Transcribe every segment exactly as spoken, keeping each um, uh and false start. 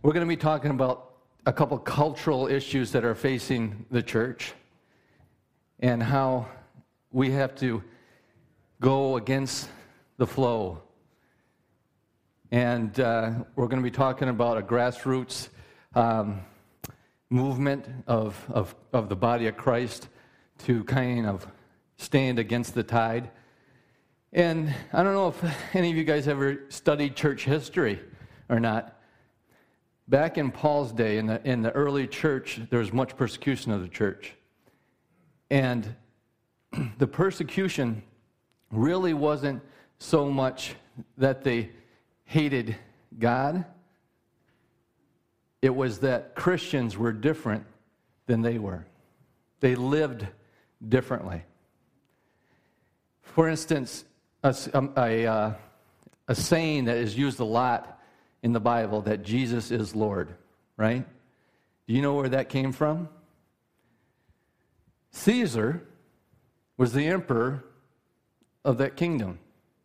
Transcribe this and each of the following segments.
We're going to be talking about a couple cultural issues that are facing the church and how we have to go against the flow. And uh, we're going to be talking about a grassroots um, movement of, of, of the body of Christ to kind of stand against the tide. And I don't know if any of you guys ever studied church history or not. Back in Paul's day, in the, in the early church, there was much persecution of the church. And the persecution really wasn't so much that they hated God. It was that Christians were different than they were. They lived differently. For instance, a, a, uh, a saying that is used a lot in the Bible, that Jesus is Lord, right? Do you know where that came from? Caesar was the emperor of that kingdom.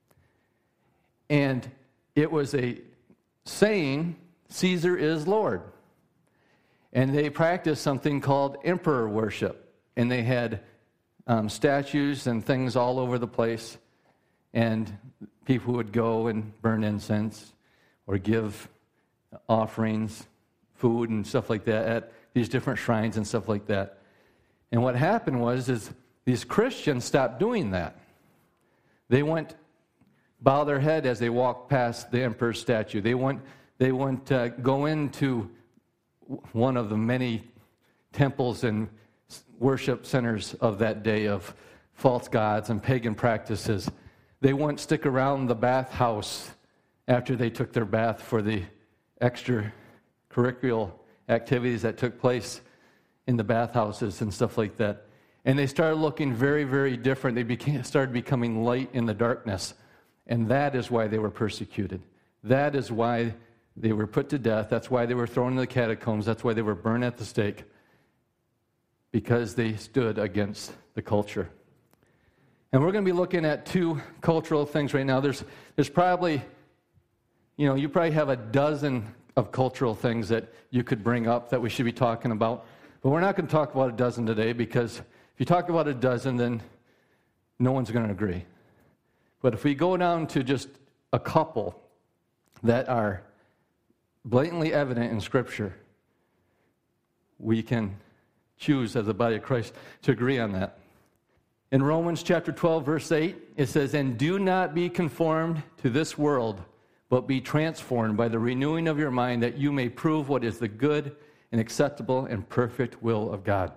And it was a saying, Caesar is Lord. And they practiced something called emperor worship. And they had um, statues and things all over the place. And people would go and burn incense or give offerings, food and stuff like that at these different shrines and stuff like that. And what happened was is these Christians stopped doing that. They went bow their head as they walked past the emperor's statue. They went they went uh, go into one of the many temples and worship centers of that day of false gods and pagan practices. They wouldn't stick around the bathhouse after they took their bath for the extracurricular activities that took place in the bathhouses and stuff like that. And they started looking very, very different. They became, started becoming light in the darkness. And that is why they were persecuted. That is why they were put to death. That's why they were thrown in the catacombs. That's why they were burned at the stake. Because they stood against the culture. And we're going to be looking at two cultural things right now. There's, there's probably... You know, you probably have a dozen of cultural things that you could bring up that we should be talking about. But we're not going to talk about a dozen today, because if you talk about a dozen, then no one's going to agree. But if we go down to just a couple that are blatantly evident in Scripture, we can choose as the body of Christ to agree on that. In Romans chapter twelve, verse eight, it says, "And do not be conformed to this world, but be transformed by the renewing of your mind, that you may prove what is the good and acceptable and perfect will of God."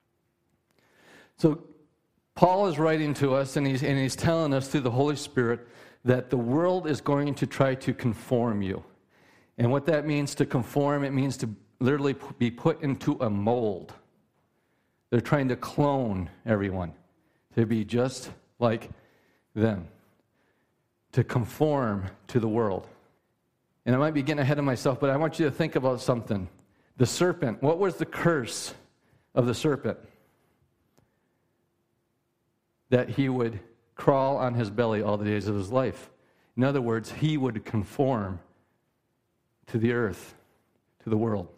So Paul is writing to us, and he's, and he's telling us through the Holy Spirit that the world is going to try to conform you. And what that means to conform, it means to literally be put into a mold. They're trying to clone everyone to be just like them, to conform to the world. And I might be getting ahead of myself, but I want you to think about something. The serpent, what was the curse of the serpent? That he would crawl on his belly all the days of his life. In other words, he would conform to the earth, to the world.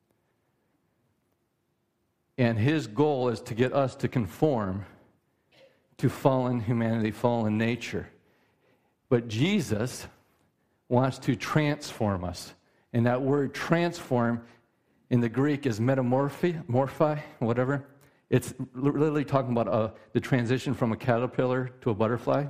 And his goal is to get us to conform to fallen humanity, fallen nature. But Jesus wants to transform us. And that word transform in the Greek is metamorphi, morphi, whatever. It's literally talking about uh, the transition from a caterpillar to a butterfly.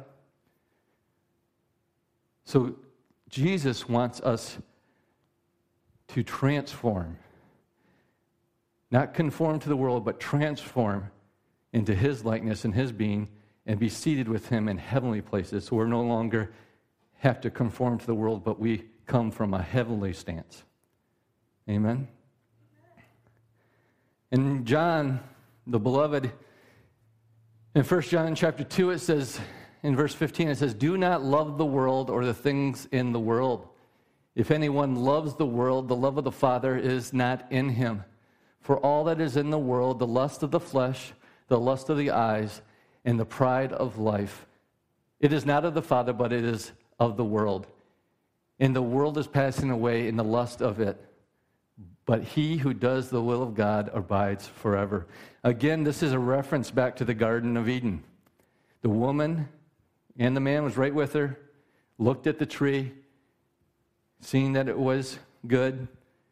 So Jesus wants us to transform. Not conform to the world, but transform into his likeness and his being, and be seated with him in heavenly places. So we're no longer have to conform to the world, but we come from a heavenly stance. Amen? In John, the beloved, in First John chapter two, it says, in verse fifteen, it says, "Do not love the world or the things in the world. If anyone loves the world, the love of the Father is not in him. For all that is in the world, the lust of the flesh, the lust of the eyes, and the pride of life, it is not of the Father, but it is of the world. And the world is passing away in the lust of it. but he who does the will of God abides forever. Again, this is a reference back to the Garden of Eden. The woman and the man was right with her, looked at the tree, seeing that it was good.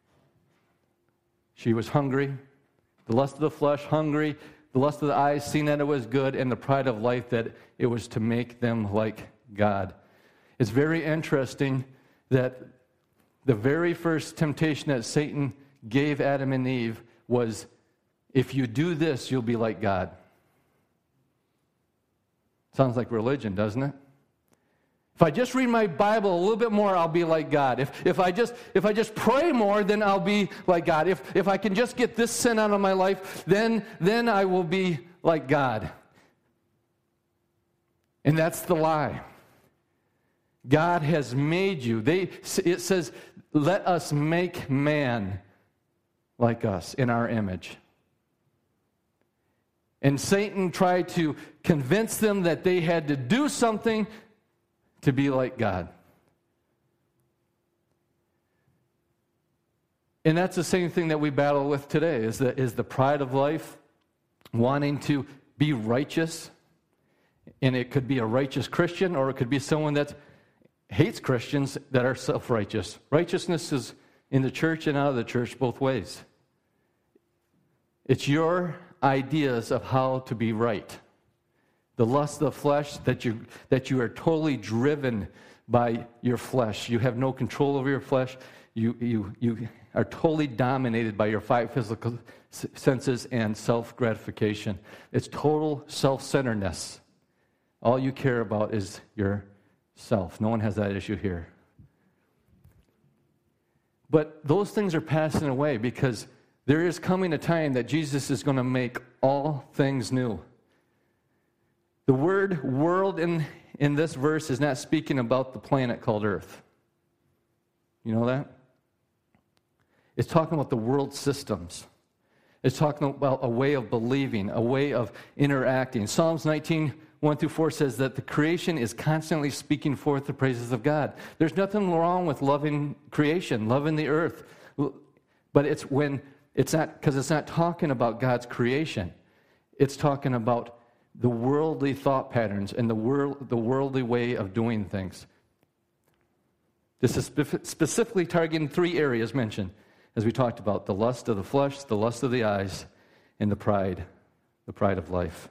She was hungry. The lust of the flesh, hungry. The lust of the eyes, seeing that it was good. And the pride of life, that it was to make them like God. It's very interesting that the very first temptation that Satan gave Adam and Eve was, if you do this, you'll be like God. Sounds like religion, doesn't it? If I just read my Bible a little bit more, I'll be like God. If if I just if I just pray more, then I'll be like God. If if I can just get this sin out of my life, then then I will be like God. And that's the lie. God has made you. They it says, "Let us make man like us in our image." And Satan tried to convince them that they had to do something to be like God. And that's the same thing that we battle with today, is the, is the pride of life, wanting to be righteous. And it could be a righteous Christian, or it could be someone that hates Christians that are self-righteous. Righteousness is in the church and out of the church both ways. It's your ideas of how to be right. The lust of the flesh, that you that you are totally driven by your flesh. You have no control over your flesh. You you you are totally dominated by your five physical senses and self-gratification. It's total self-centeredness. All you care about is yourself. No one has that issue here. But those things are passing away, because there is coming a time that Jesus is going to make all things new. The word world in, in this verse is not speaking about the planet called Earth. You know that? It's talking about the world systems. It's talking about a way of believing, a way of interacting. Psalms nineteen, one through four says that the creation is constantly speaking forth the praises of God. There's nothing wrong with loving creation, loving the earth. But it's when It's not, because it's not talking about God's creation. It's talking about the worldly thought patterns and the world, the worldly way of doing things. This is spe- specifically targeting three areas mentioned, as we talked about: the lust of the flesh, the lust of the eyes, and the pride, the pride of life.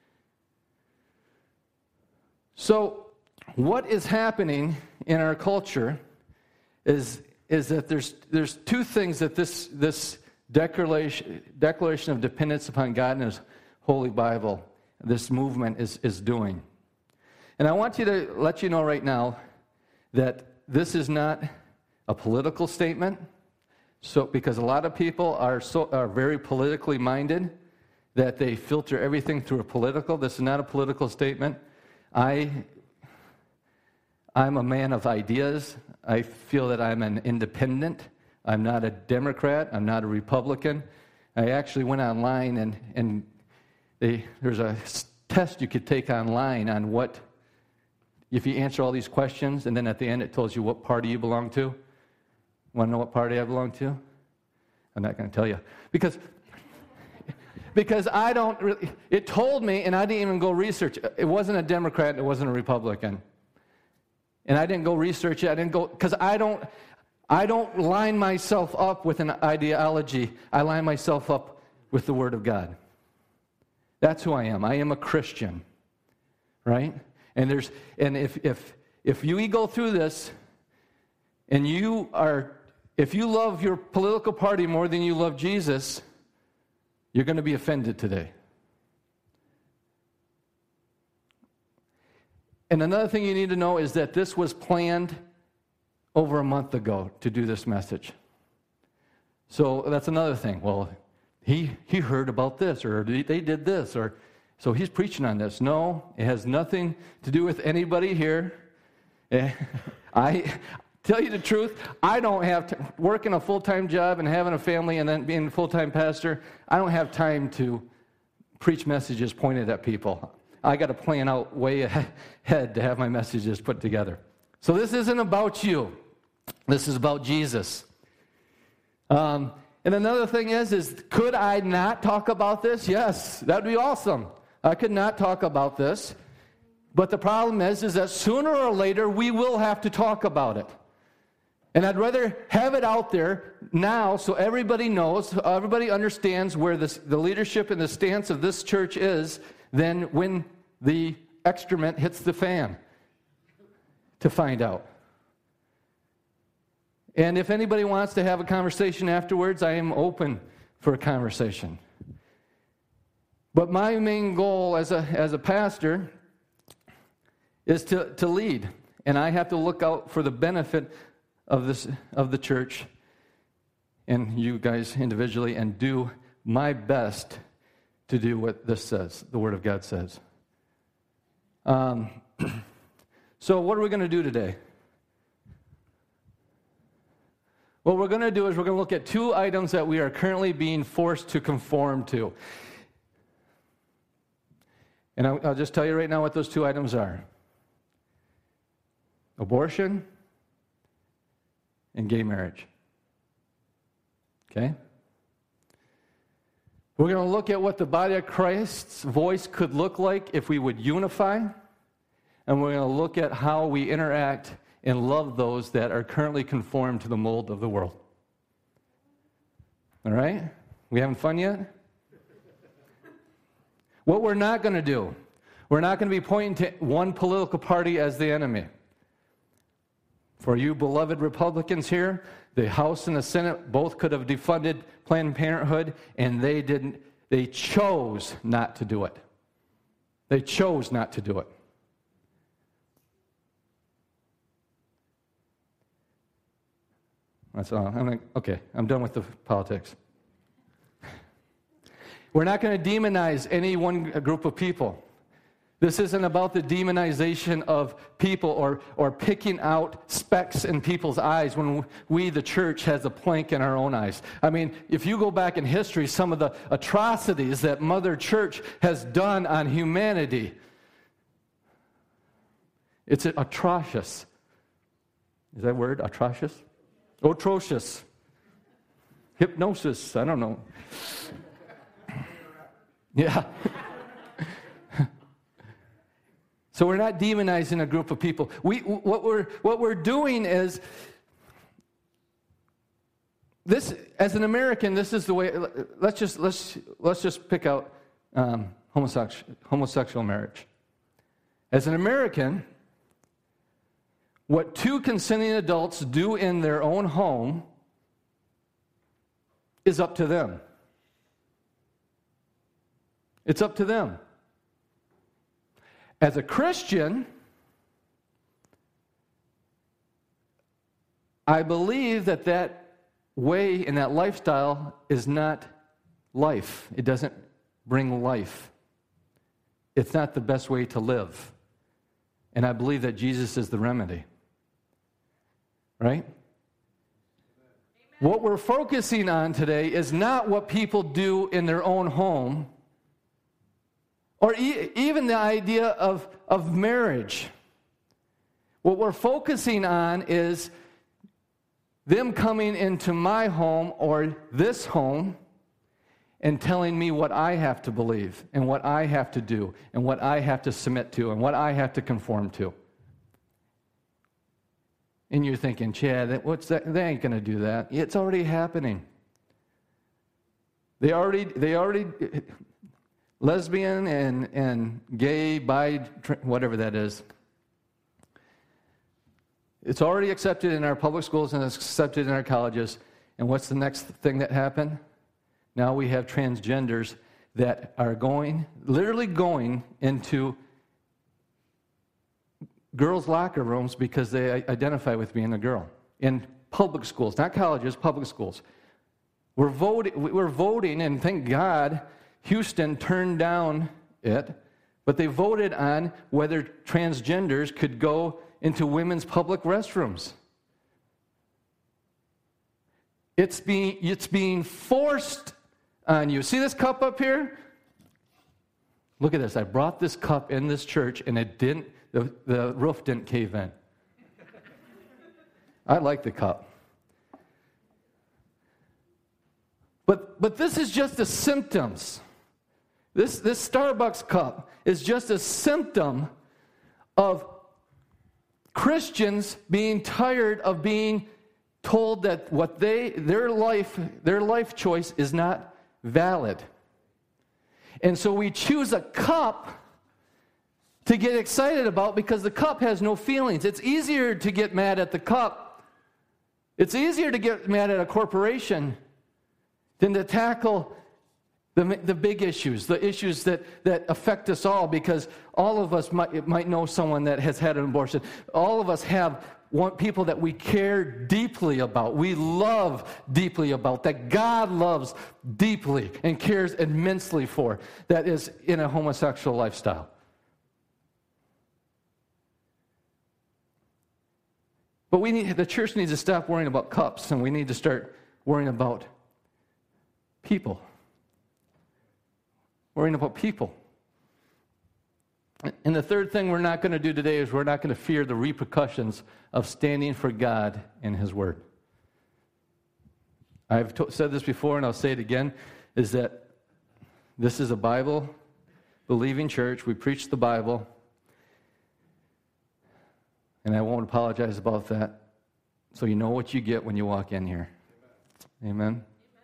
So, what is happening in our culture is, is that there's there's two things that this this Declaration, declaration of dependence upon God and His Holy Bible, this movement is, is doing. And I want you to let you know right now that this is not a political statement. So, because a lot of people are so are very politically minded, that they filter everything through a political. This is not a political statement. I, I'm a man of ideas. I feel that I'm an independent. I'm not a Democrat. I'm not a Republican. I actually went online and, and they, there's a test you could take online on what, if you answer all these questions, and then at the end it tells you what party you belong to. Want to know what party I belong to? I'm not going to tell you. Because, because I don't really, it told me, and I didn't even go research. It wasn't a Democrat. It wasn't a Republican. And I didn't go research it. I didn't go, because I don't... I don't line myself up with an ideology. I line myself up with the Word of God. That's who I am. I am a Christian, right? And there's and if if if you go through this, and you are, if you love your political party more than you love Jesus, you're going to be offended today. And another thing you need to know is that this was planned over a month ago to do this message. So that's another thing. Well, he he heard about this, or they did this, or so he's preaching on this. No, it has nothing to do with anybody here. I tell you the truth, I don't have to, working a full-time job and having a family and then being a full-time pastor, I don't have time to preach messages pointed at people. I got to plan out way ahead to have my messages put together. So this isn't about you. This is about Jesus. Um, And another thing is, is could I not talk about this? Yes, that would be awesome. I could not talk about this. But the problem is, is that sooner or later, we will have to talk about it. And I'd rather have it out there now so everybody knows, so everybody understands where this, the leadership and the stance of this church is than when the excrement hits the fan to find out. And if anybody wants to have a conversation afterwards, I am open for a conversation. But my main goal as a, as a pastor is to, to lead. And I have to look out for the benefit of this of the church and you guys individually and do my best to do what this says, the Word of God says. Um, so what are we going to do today? What we're going to do is we're going to look at two items that we are currently being forced to conform to. And I'll, I'll just tell you right now what those two items are. Abortion and gay marriage. Okay? We're going to look at what the body of Christ's voice could look like if we would unify. And we're going to look at how we interact and love those that are currently conformed to the mold of the world. All right? We having fun yet? What we're not going to do, we're not going to be pointing to one political party as the enemy. For you beloved Republicans here, the House and the Senate both could have defunded Planned Parenthood, and they didn't. They chose not to do it. They chose not to do it. That's all. I'm like, okay, I'm done with the politics. We're not going to demonize any one group of people. This isn't about the demonization of people or, or picking out specks in people's eyes when we, the church, has a plank in our own eyes. I mean, if you go back in history, some of the atrocities that Mother Church has done on humanity, it's atrocious. Is that a word, atrocious? Atrocious. Hypnosis, I don't know. Yeah. So we're not demonizing a group of people. We what we're what we're doing is this. As an American, this is the way. Let's just let's let's just pick out um, homosexual homosexual marriage. As an American, what two consenting adults do in their own home is up to them. It's up to them. As a Christian, I believe that that way and that lifestyle is not life. It doesn't bring life. It's not the best way to live. And I believe that Jesus is the remedy. Right? Amen. What we're focusing on today is not what people do in their own home, or e- even the idea of, of marriage. What we're focusing on is them coming into my home or this home and telling me what I have to believe and what I have to do and what I have to submit to and what I have to conform to. And you're thinking, Chad, what's that? They ain't going to do that. It's already happening. They already, they already... Lesbian and, and gay, bi, whatever that is. It's already accepted in our public schools and it's accepted in our colleges. And what's the next thing that happened? Now we have transgenders that are going, literally going into girls' locker rooms because they identify with being a girl. In public schools, not colleges, public schools. We're voting, we're voting, and thank God Houston turned down it, but they voted on whether transgenders could go into women's public restrooms. It's being, it's being forced on you. See this cup up here? Look at this. I brought this cup in this church, and it didn't. The, the roof didn't cave in. I like the cup. But but this is just the symptoms. This, this Starbucks cup is just a symptom of Christians being tired of being told that what they their life their life choice is not valid. And so we choose a cup to get excited about because the cup has no feelings. It's easier to get mad at the cup. It's easier to get mad at a corporation than to tackle the, the big issues, the issues that, that affect us all, because all of us might, might know someone that has had an abortion. All of us have one, people that we care deeply about, we love deeply about, that God loves deeply and cares immensely for, that is in a homosexual lifestyle. But we need, the church needs to stop worrying about cups, and we need to start worrying about people. Worrying about people. And the third thing we're not going to do today is we're not going to fear the repercussions of standing for God and His Word. I've to- said this before, and I'll say it again, is that this is a Bible-believing church. We preach the Bible. And I won't apologize about that. So you know what you get when you walk in here. Amen. Amen.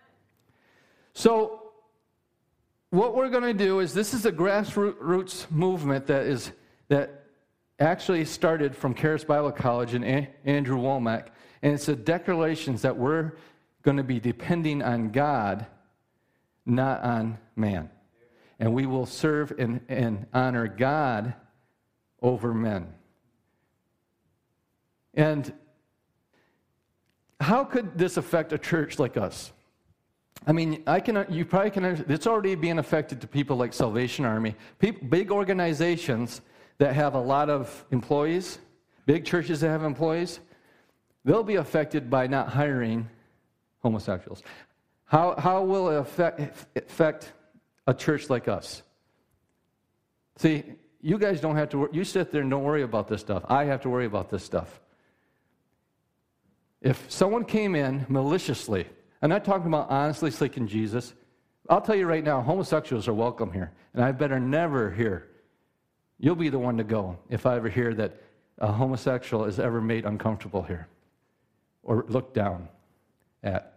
So what we're going to do is, this is a grassroots movement that is that actually started from Charis Bible College and A- Andrew Womack, and it's a declaration that we're going to be depending on God, not on man. And we will serve and, and honor God over men. And how could this affect a church like us? I mean, I can. You probably can. It's already being affected to people like Salvation Army, people, big organizations that have a lot of employees, big churches that have employees. They'll be affected by not hiring homosexuals. How how will it affect, affect a church like us? See, you guys don't have to. You sit there and don't worry about this stuff. I have to worry about this stuff. If someone came in maliciously, I'm not talking about honestly seeking Jesus. I'll tell you right now, homosexuals are welcome here. And I better never hear, you'll be the one to go if I ever hear that a homosexual is ever made uncomfortable here or looked down at.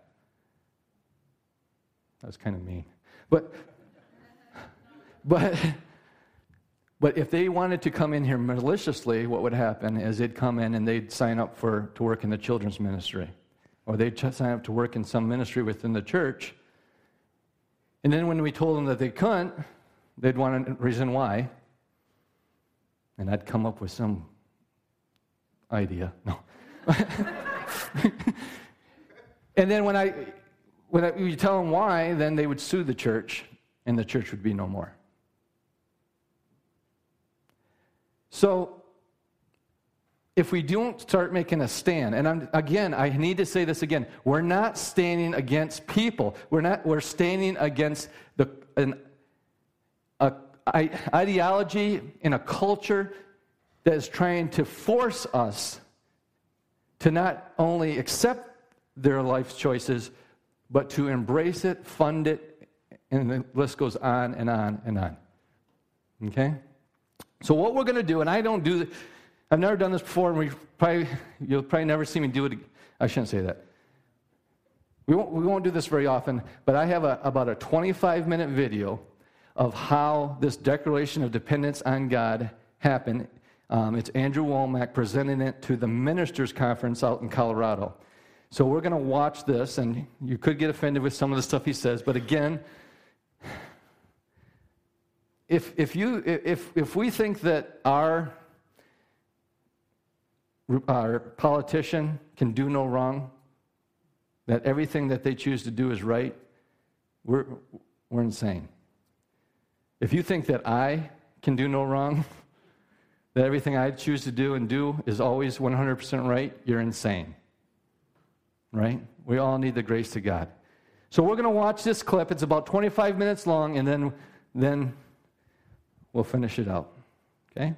That's kind of mean. But, but, but if they wanted to come in here maliciously, what would happen is they'd come in and they'd sign up for to work in the children's ministry. Or they'd sign up to work in some ministry within the church. And then when we told them that they couldn't, they'd want a reason why. And I'd come up with some idea. No. And then when I, when I, you tell them why, then they would sue the church, and the church would be no more. So, if we don't start making a stand, and I'm, again, I need to say this again, we're not standing against people. We're not. We're standing against the an a, I, ideology in a culture that is trying to force us to not only accept their life choices, but to embrace it, fund it, and the list goes on and on and on. Okay? So what we're going to do, and I don't do, I've never done this before, and we probably you'll probably never see me do it. I shouldn't say that. We won't we won't do this very often, but I have a, about a twenty-five minute video of how this declaration of dependence on God happened. Um, it's Andrew Womack presenting it to the ministers' conference out in Colorado. So we're going to watch this, and you could get offended with some of the stuff he says, but again, if if you if if we think that our our politician can do no wrong, that everything that they choose to do is right, we're we're insane. If you think that I can do no wrong, that everything I choose to do and do is always one hundred percent right, you're insane. Right? We all need the grace of God. So we're going to watch this clip. It's about twenty-five minutes long, and then then we'll finish it out. Okay?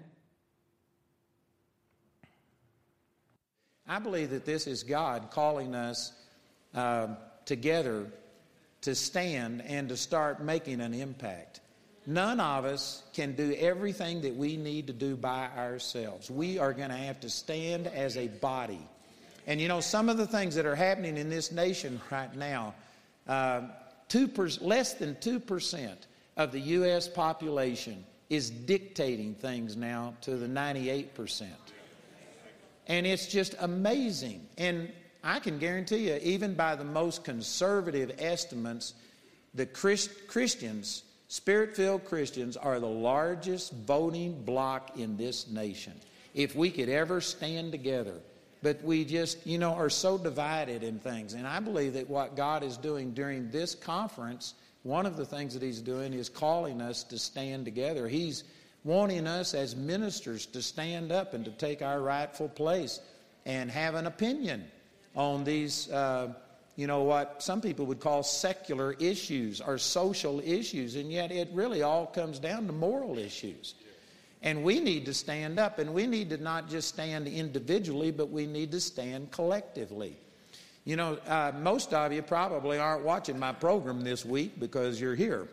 I believe that this is God calling us uh, together to stand and to start making an impact. None of us can do everything that we need to do by ourselves. We are going to have to stand as a body. And you know, some of the things that are happening in this nation right now, uh, two per, less than two percent of the U S population is dictating things now to the ninety-eight percent. And it's just amazing. And I can guarantee you, even by the most conservative estimates, the Christ, Christians, Spirit-filled Christians, are the largest voting bloc in this nation. If we could ever stand together. But we just, you know, are so divided in things. And I believe that what God is doing during this conference, one of the things that He's doing is calling us to stand together. He's wanting us as ministers to stand up and to take our rightful place and have an opinion on these, uh, you know, what some people would call secular issues or social issues. And yet it really all comes down to moral issues. And we need to stand up, and we need to not just stand individually, but we need to stand collectively. You know, uh, most of you probably aren't watching my program this week because you're here.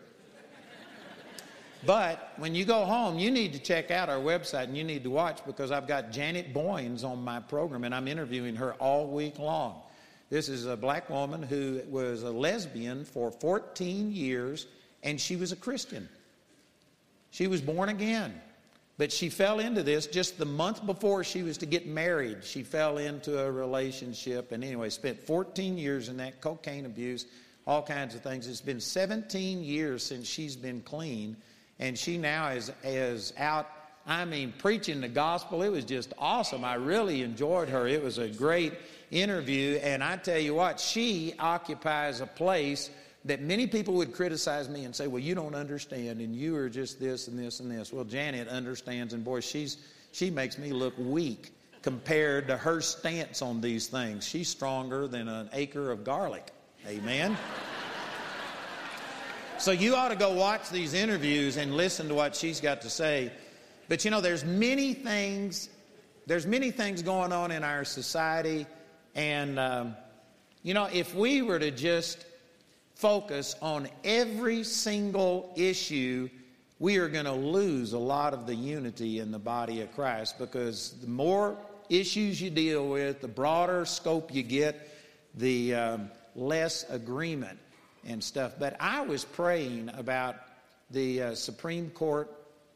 But when you go home, you need to check out our website, and you need to watch, because I've got Janet Boynes on my program, and I'm interviewing her all week long. This is a black woman who was a lesbian for fourteen years, and she was a Christian. She was born again. But she fell into this just the month before she was to get married. She fell into a relationship, and anyway, spent fourteen years in that, cocaine abuse, all kinds of things. It's been seventeen years since she's been clean, and she now is, is out, I mean, preaching the gospel. It was just awesome. I really enjoyed her. It was a great interview, and I tell you what, she occupies a place that many people would criticize me and say, well, you don't understand, and you are just this and this and this. Well, Janet understands, and boy, she's she makes me look weak compared to her stance on these things. She's stronger than an acre of garlic. Amen? So you ought to go watch these interviews and listen to what she's got to say. But you know, there's many things, there's many things going on in our society, and um, you know, if we were to just focus on every single issue, we are going to lose a lot of the unity in the body of Christ, because the more issues you deal with, the broader scope you get, the um, less agreement and stuff. But I was praying about the uh, Supreme Court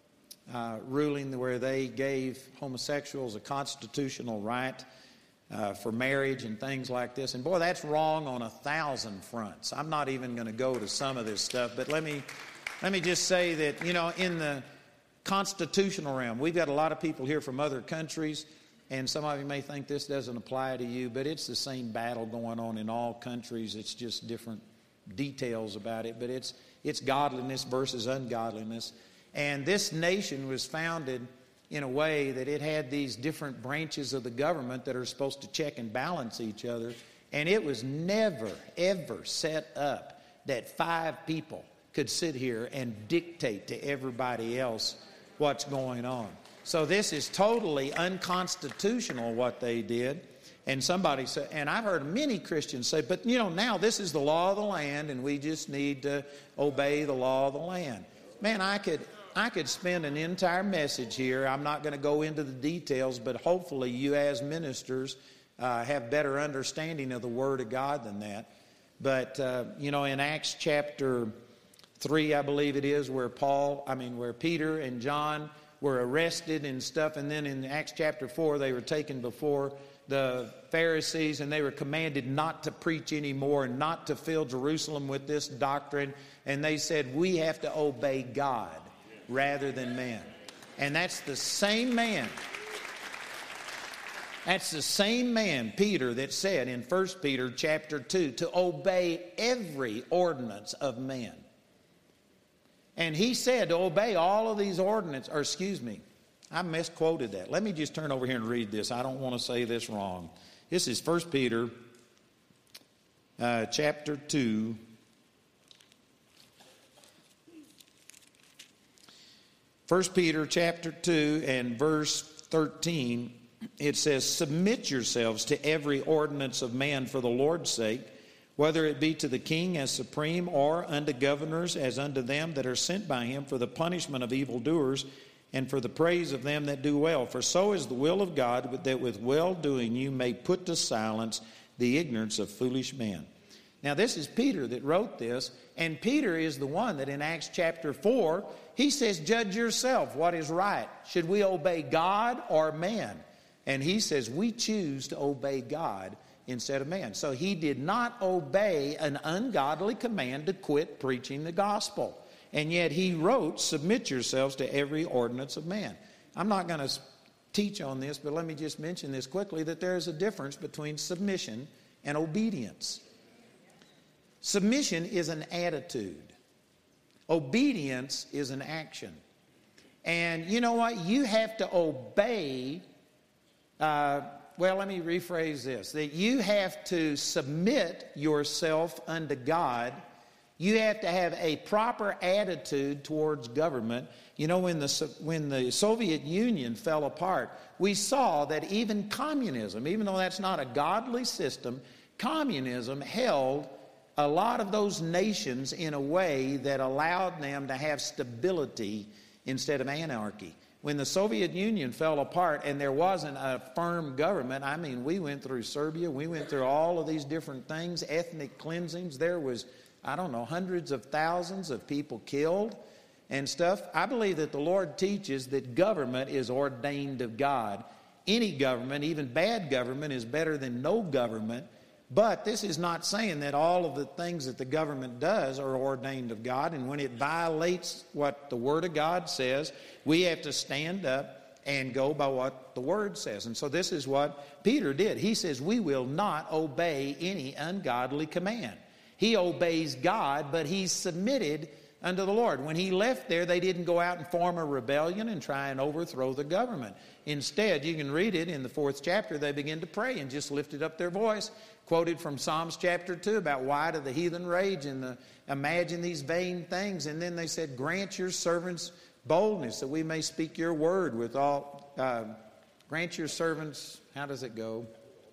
uh, ruling where they gave homosexuals a constitutional right Uh, for marriage and things like this. And boy, that's wrong on a thousand fronts. I'm not even going to go to some of this stuff, but let me let me just say that, you know, in the constitutional realm, we've got a lot of people here from other countries, and some of you may think this doesn't apply to you, but it's the same battle going on in all countries. It's just different details about it, but it's it's godliness versus ungodliness. And this nation was founded in a way that it had these different branches of the government that are supposed to check and balance each other. And it was never, ever set up that five people could sit here and dictate to everybody else what's going on. So this is totally unconstitutional what they did. And somebody said, and I've heard many Christians say, but you know, now this is the law of the land, and we just need to obey the law of the land. Man, I could... I could spend an entire message here. I'm not going to go into the details, but hopefully you as ministers uh, have better understanding of the Word of God than that. But, uh, you know, in Acts chapter three, I believe it is, where Paul, I mean, where Peter and John were arrested and stuff, and then in Acts chapter four, they were taken before the Pharisees, and they were commanded not to preach anymore and not to fill Jerusalem with this doctrine. And they said, we have to obey God rather than man. And that's the same man. That's the same man, Peter, that said in First Peter chapter two, to obey every ordinance of man. And he said to obey all of these ordinances, or excuse me, I misquoted that. Let me just turn over here and read this. I don't want to say this wrong. This is First Peter uh, chapter two. First Peter chapter two and verse thirteen, it says, submit yourselves to every ordinance of man for the Lord's sake, whether it be to the king as supreme, or unto governors as unto them that are sent by him for the punishment of evildoers and for the praise of them that do well. For so is the will of God, that with well-doing you may put to silence the ignorance of foolish men. Now this is Peter that wrote this, and Peter is the one that in Acts chapter four, he says, judge yourself what is right. Should we obey God or man? And he says, we choose to obey God instead of man. So he did not obey an ungodly command to quit preaching the gospel. And yet he wrote, submit yourselves to every ordinance of man. I'm not going to teach on this, but let me just mention this quickly, that there is a difference between submission and obedience. Submission is an attitude. Obedience is an action. And you know what? You have to obey, uh, well, let me rephrase this, that you have to submit yourself unto God. You have to have a proper attitude towards government. You know, when the, when the Soviet Union fell apart, we saw that even communism, even though that's not a godly system, communism held a lot of those nations in a way that allowed them to have stability instead of anarchy. When the Soviet Union fell apart and there wasn't a firm government, I mean, we went through Serbia, we went through all of these different things, ethnic cleansings. There was, I don't know, hundreds of thousands of people killed and stuff. I believe that the Lord teaches that government is ordained of God. Any government, even bad government, is better than no government. But this is not saying that all of the things that the government does are ordained of God. And when it violates what the Word of God says, we have to stand up and go by what the Word says. And so this is what Peter did. He says, we will not obey any ungodly command. He obeys God, but he's submitted unto the Lord. When he left there, they didn't go out and form a rebellion and try and overthrow the government. Instead, you can read it in the fourth chapter, they begin to pray and just lifted up their voice. Quoted from Psalms chapter two about why do the heathen rage and the, imagine these vain things. And then they said, grant your servants boldness that we may speak your word with all, uh, grant your servants, how does it go?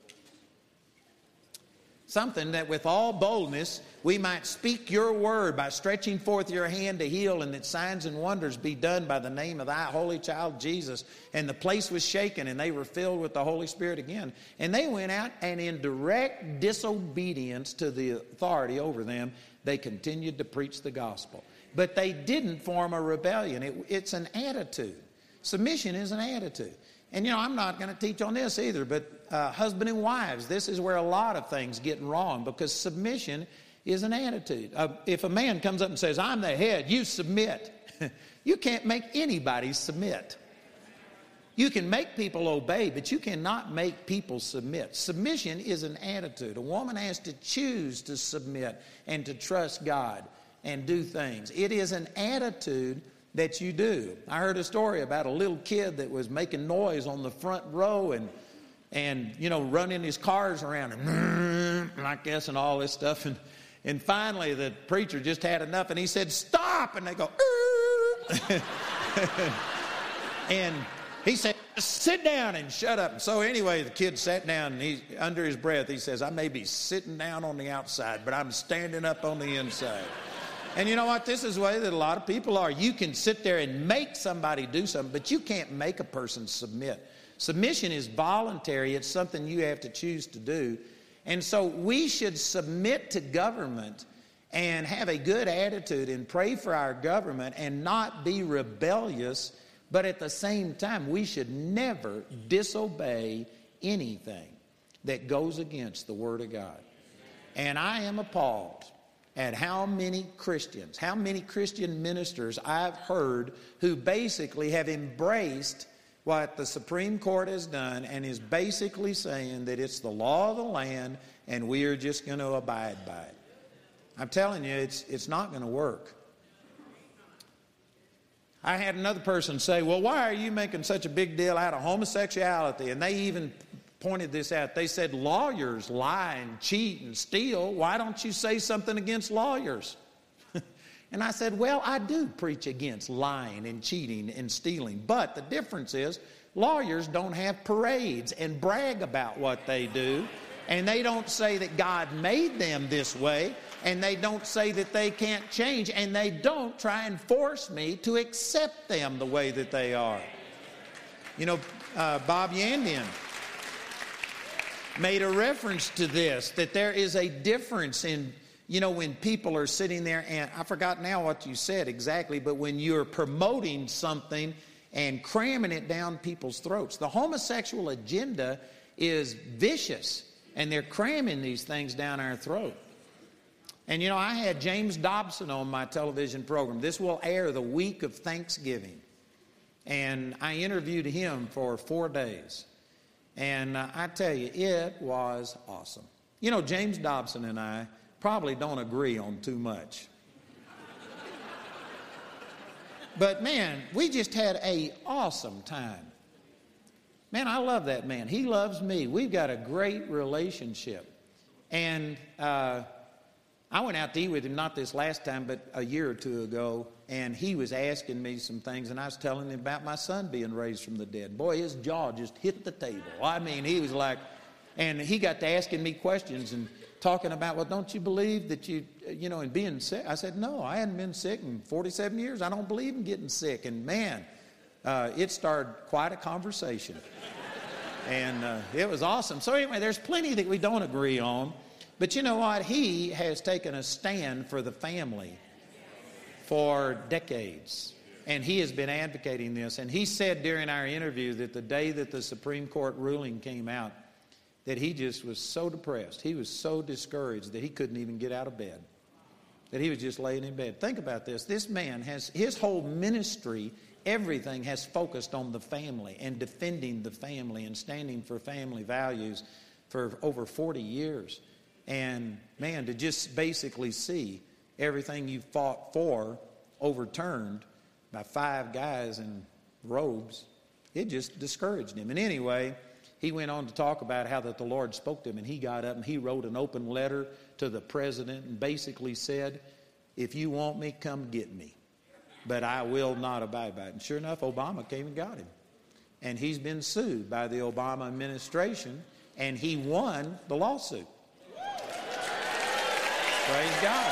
Something that with all boldness we might speak your word by stretching forth your hand to heal, and that signs and wonders be done by the name of thy holy child Jesus. And the place was shaken, and they were filled with the Holy Spirit again. And they went out, and in direct disobedience to the authority over them, they continued to preach the gospel. But they didn't form a rebellion. It, it's an attitude. Submission is an attitude. And, you know, I'm not going to teach on this either, but uh, husband and wives, this is where a lot of things get wrong, because submission is an attitude. Uh, if a man comes up and says, I'm the head, you submit. You can't make anybody submit. You can make people obey, but you cannot make people submit. Submission is an attitude. A woman has to choose to submit and to trust God and do things. It is an attitude that you do. I heard a story about a little kid that was making noise on the front row and, and you know, running his cars around and like this and all this stuff. And, and finally the preacher just had enough and he said, stop! And they go, and he said, sit down and shut up. And so anyway, the kid sat down and he, under his breath, he says, I may be sitting down on the outside, but I'm standing up on the inside. And you know what? This is the way that a lot of people are. You can sit there and make somebody do something, but you can't make a person submit. Submission is voluntary. It's something you have to choose to do. And so we should submit to government and have a good attitude and pray for our government and not be rebellious. But at the same time, we should never disobey anything that goes against the Word of God. And I am appalled at how many Christians, how many Christian ministers I've heard who basically have embraced what the Supreme Court has done and is basically saying that it's the law of the land and we are just going to abide by it. I'm telling you, it's, it's not going to work. I had another person say, well, why are you making such a big deal out of homosexuality? And they even pointed this out. They said lawyers lie and cheat and steal. Why don't you say something against lawyers? And I said, well, I do preach against lying and cheating and stealing. But the difference is lawyers don't have parades and brag about what they do. And they don't say that God made them this way, and they don't say that they can't change, and they don't try and force me to accept them the way that they are. You know, uh, Bob Yandian made a reference to this, that there is a difference in, you know, when people are sitting there, and I forgot now what you said exactly, but when you're promoting something and cramming it down people's throats. The homosexual agenda is vicious, and they're cramming these things down our throat. And, you know, I had James Dobson on my television program. This will air the week of Thanksgiving. And I interviewed him for four days. And uh, I tell you, it was awesome. You know, James Dobson and I probably don't agree on too much. But, man, we just had an awesome time. Man, I love that man. He loves me. We've got a great relationship. And uh, I went out to eat with him, not this last time, but a year or two ago, and he was asking me some things, and I was telling him about my son being raised from the dead. Boy, his jaw just hit the table. I mean, he was like, and he got to asking me questions and talking about, well, don't you believe that you, you know, in being sick? I said, no, I hadn't been sick in forty-seven years. I don't believe in getting sick. And, man, uh, it started quite a conversation. And uh, it was awesome. So anyway, there's plenty that we don't agree on. But you know what? He has taken a stand for the family for decades. And he has been advocating this. And he said during our interview that the day that the Supreme Court ruling came out, that he just was so depressed. He was so discouraged that he couldn't even get out of bed. That he was just laying in bed. Think about this. This man has, his whole ministry, everything has focused on the family and defending the family and standing for family values for over forty years. And, man, to just basically see everything you fought for overturned by five guys in robes, it just discouraged him. And anyway, he went on to talk about how that the Lord spoke to him, and he got up and he wrote an open letter to the president and basically said, if you want me, come get me, but I will not abide by it. And sure enough, Obama came and got him. And he's been sued by the Obama administration, and he won the lawsuit. Praise God.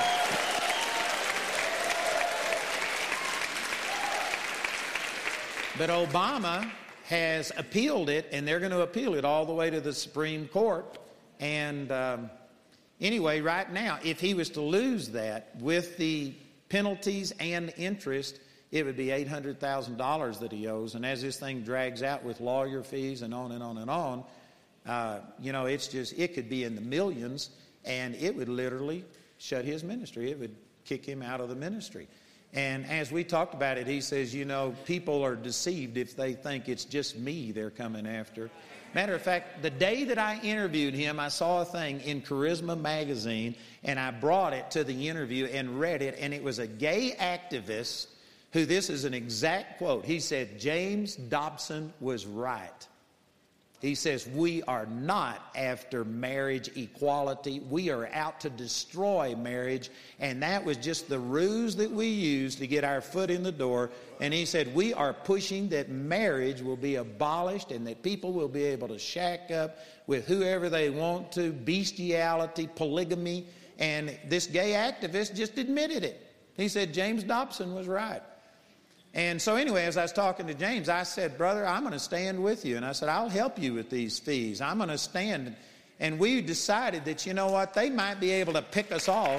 But Obama has appealed it, and they're going to appeal it all the way to the Supreme Court. And um, anyway, right now, if he was to lose that with the penalties and interest, it would be eight hundred thousand dollars that he owes. And as this thing drags out with lawyer fees and on and on and on, uh, you know, it's just, it could be in the millions, and it would literally shut his ministry. It would kick him out of the ministry. And as we talked about it, he says, you know, people are deceived if they think it's just me they're coming after. Matter of fact, the day that I interviewed him, I saw a thing in Charisma magazine, and I brought it to the interview and read it, and it was a gay activist who, this is an exact quote, he said, James Dobson was right. He says, we are not after marriage equality. We are out to destroy marriage. And that was just the ruse that we used to get our foot in the door. And he said, we are pushing that marriage will be abolished and that people will be able to shack up with whoever they want to, bestiality, polygamy. And this gay activist just admitted it. He said, James Dobson was right. And so anyway, as I was talking to James, I said, brother, I'm going to stand with you. And I said, I'll help you with these fees. I'm going to stand. And we decided that, you know what, they might be able to pick us off.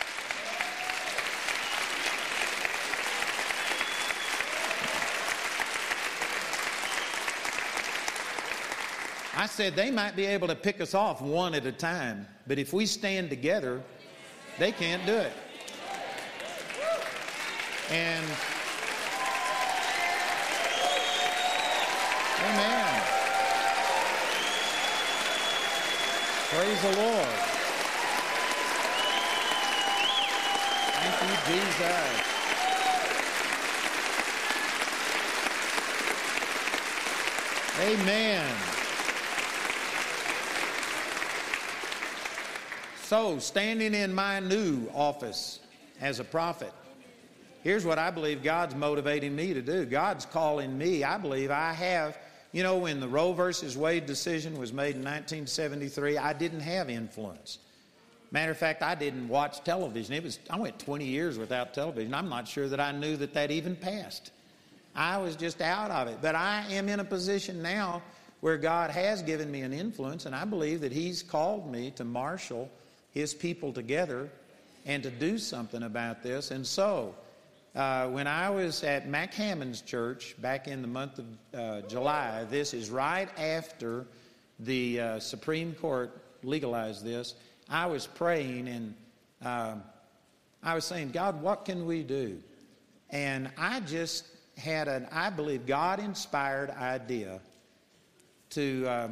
I said, they might be able to pick us off one at a time. But if we stand together, they can't do it. And amen. Praise the Lord. Thank you, Jesus. Amen. So, standing in my new office as a prophet, here's what I believe God's motivating me to do. God's calling me. I believe I have You know, when the Roe versus Wade decision was made in nineteen seventy-three, I didn't have influence. Matter of fact, I didn't watch television. It was I went twenty years without television. I'm not sure that I knew that that even passed. I was just out of it. But I am in a position now where God has given me an influence, and I believe that He's called me to marshal His people together and to do something about this. And so, uh, when I was at Mac Hammond's church back in the month of uh, July, this is right after the uh, Supreme Court legalized this, I was praying and uh, I was saying, God, what can we do? And I just had an, I believe, God-inspired idea to uh,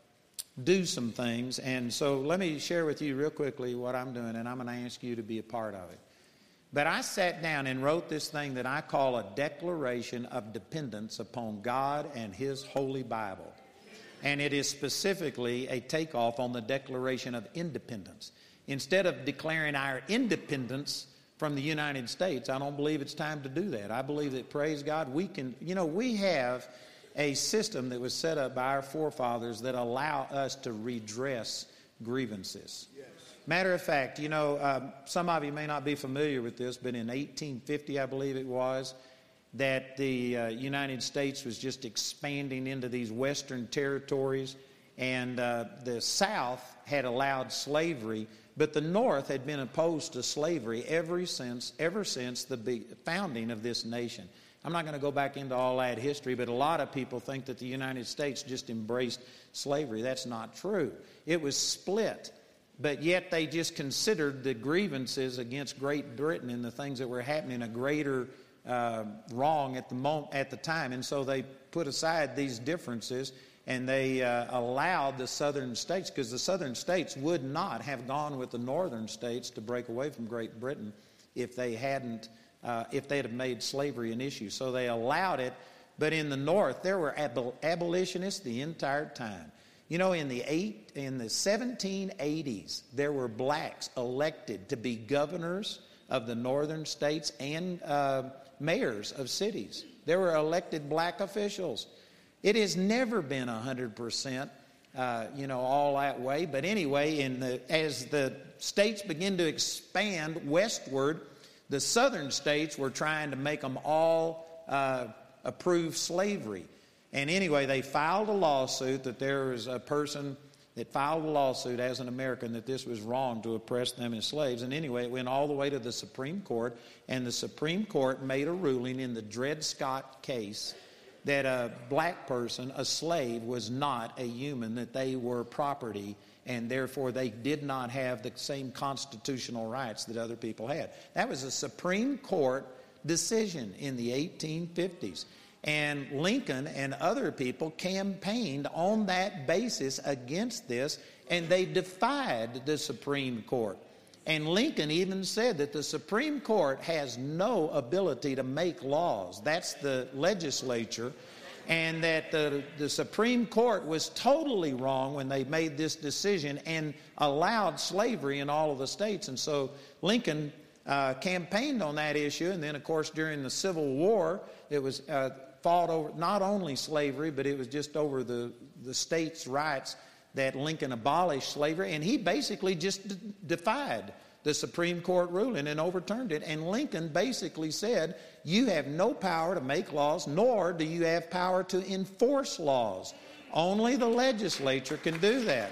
do some things. And so let me share with you real quickly what I'm doing, and I'm going to ask you to be a part of it. But I sat down and wrote this thing that I call a declaration of dependence upon God and His Holy Bible. And it is specifically a takeoff on the Declaration of Independence. Instead of declaring our independence from the United States, I don't believe it's time to do that. I believe that, praise God, we can, you know, we have a system that was set up by our forefathers that allow us to redress grievances. Yes. Matter of fact, you know, um, some of you may not be familiar with this, but in eighteen fifty, I believe it was, that the uh, United States was just expanding into these western territories, and uh, the South had allowed slavery, but the North had been opposed to slavery ever since, ever since the founding of this nation. I'm not going to go back into all that history, but a lot of people think that the United States just embraced slavery. That's not true. It was split, but yet they just considered the grievances against Great Britain and the things that were happening a greater uh, wrong at the moment, at the time, and so they put aside these differences and they uh, allowed the southern states, because the southern states would not have gone with the northern states to break away from Great Britain if they hadn't. Uh, if they'd have made slavery an issue. So they allowed it, but in the North, there were ab- abolitionists the entire time. You know, in the eight, in the seventeen eighties, there were blacks elected to be governors of the northern states and uh, mayors of cities. There were elected black officials. It has never been one hundred percent, uh, you know, all that way. But anyway, in the, as the states begin to expand westward, the southern states were trying to make them all uh, approve slavery. And anyway, they filed a lawsuit that there was a person that filed a lawsuit as an American that this was wrong to oppress them as slaves. And anyway, it went all the way to the Supreme Court, and the Supreme Court made a ruling in the Dred Scott case that a black person, a slave, was not a human, that they were property, and therefore they did not have the same constitutional rights that other people had. That was a Supreme Court decision in the eighteen fifties. And Lincoln and other people campaigned on that basis against this, and they defied the Supreme Court. And Lincoln even said that the Supreme Court has no ability to make laws. That's the legislature. And that the, the Supreme Court was totally wrong when they made this decision and allowed slavery in all of the states. And so Lincoln uh, campaigned on that issue. And then, of course, during the Civil War, it was uh, fought over not only slavery, but it was just over the, the states' rights that Lincoln abolished slavery. And he basically just d- defied the Supreme Court ruling and overturned it. And Lincoln basically said, you have no power to make laws, nor do you have power to enforce laws. Only the legislature can do that.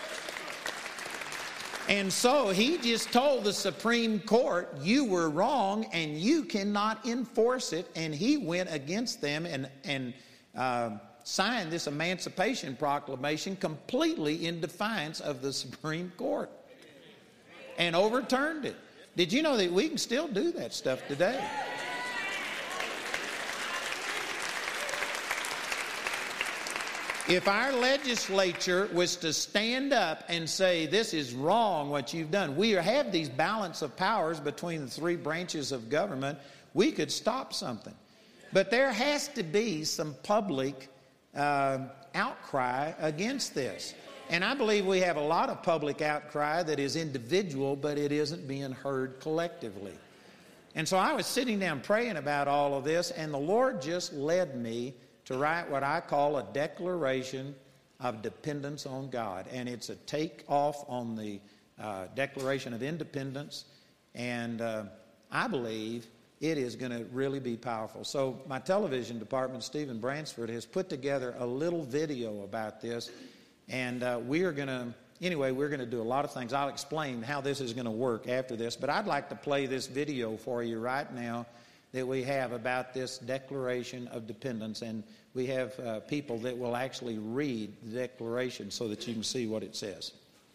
And so he just told the Supreme Court, you were wrong and you cannot enforce it. And he went against them and, and uh, signed this Emancipation Proclamation completely in defiance of the Supreme Court and overturned it. Did you know that we can still do that stuff today? If our legislature was to stand up and say, this is wrong what you've done, we have these balance of powers between the three branches of government, we could stop something. But there has to be some public uh, outcry against this. And I believe we have a lot of public outcry that is individual, but it isn't being heard collectively. And so I was sitting down praying about all of this, and the Lord just led me to write what I call a declaration of dependence on God. And it's a takeoff on the uh, Declaration of Independence. And uh, I believe it is going to really be powerful. So my television department, Stephen Bransford, has put together a little video about this. And uh, we are going to, anyway, we're going to do a lot of things. I'll explain how this is going to work after this. But I'd like to play this video for you right now that we have about this Declaration of Dependence. And we have uh, people that will actually read the Declaration so that you can see what it says.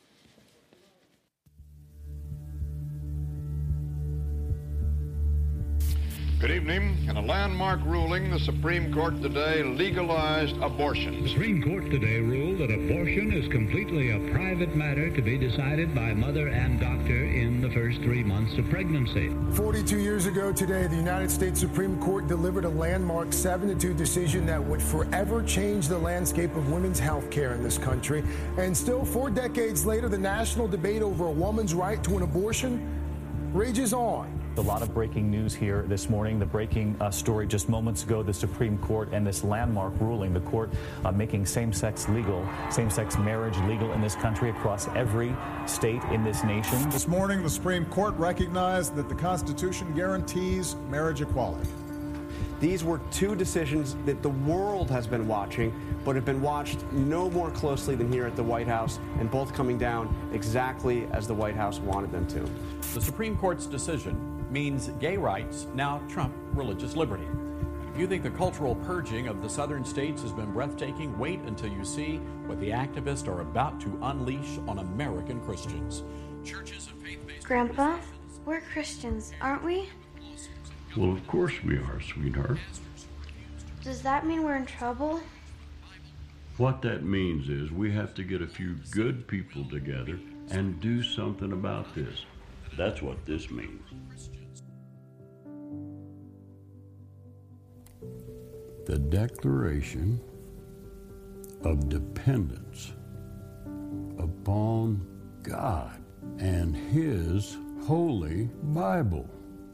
Good evening. In a landmark ruling, the Supreme Court today legalized abortion. The Supreme Court today ruled that abortion is completely a private matter to be decided by mother and doctor in the first three months of pregnancy. forty-two years ago today, the United States Supreme Court delivered a landmark seven to two decision that would forever change the landscape of women's health care in this country. And still, four decades later, the national debate over a woman's right to an abortion rages on. A lot of breaking news here this morning. The breaking uh, story just moments ago, the Supreme Court and this landmark ruling, the court uh, making same-sex legal, same-sex marriage legal in this country across every state in this nation. This morning, the Supreme Court recognized that the Constitution guarantees marriage equality. These were two decisions that the world has been watching, but have been watched no more closely than here at the White House, and both coming down exactly as the White House wanted them to. The Supreme Court's decision means gay rights now trump religious liberty. If you think the cultural purging of the southern states has been breathtaking, wait until you see what the activists are about to unleash on American Christians. Churches and faith-based... Grandpa, we're Christians, aren't we? Well, of course we are, sweetheart. Does that mean we're in trouble? What that means is we have to get a few good people together and do something about this. That's what this means. The Declaration of Dependence upon God and His Holy Bible.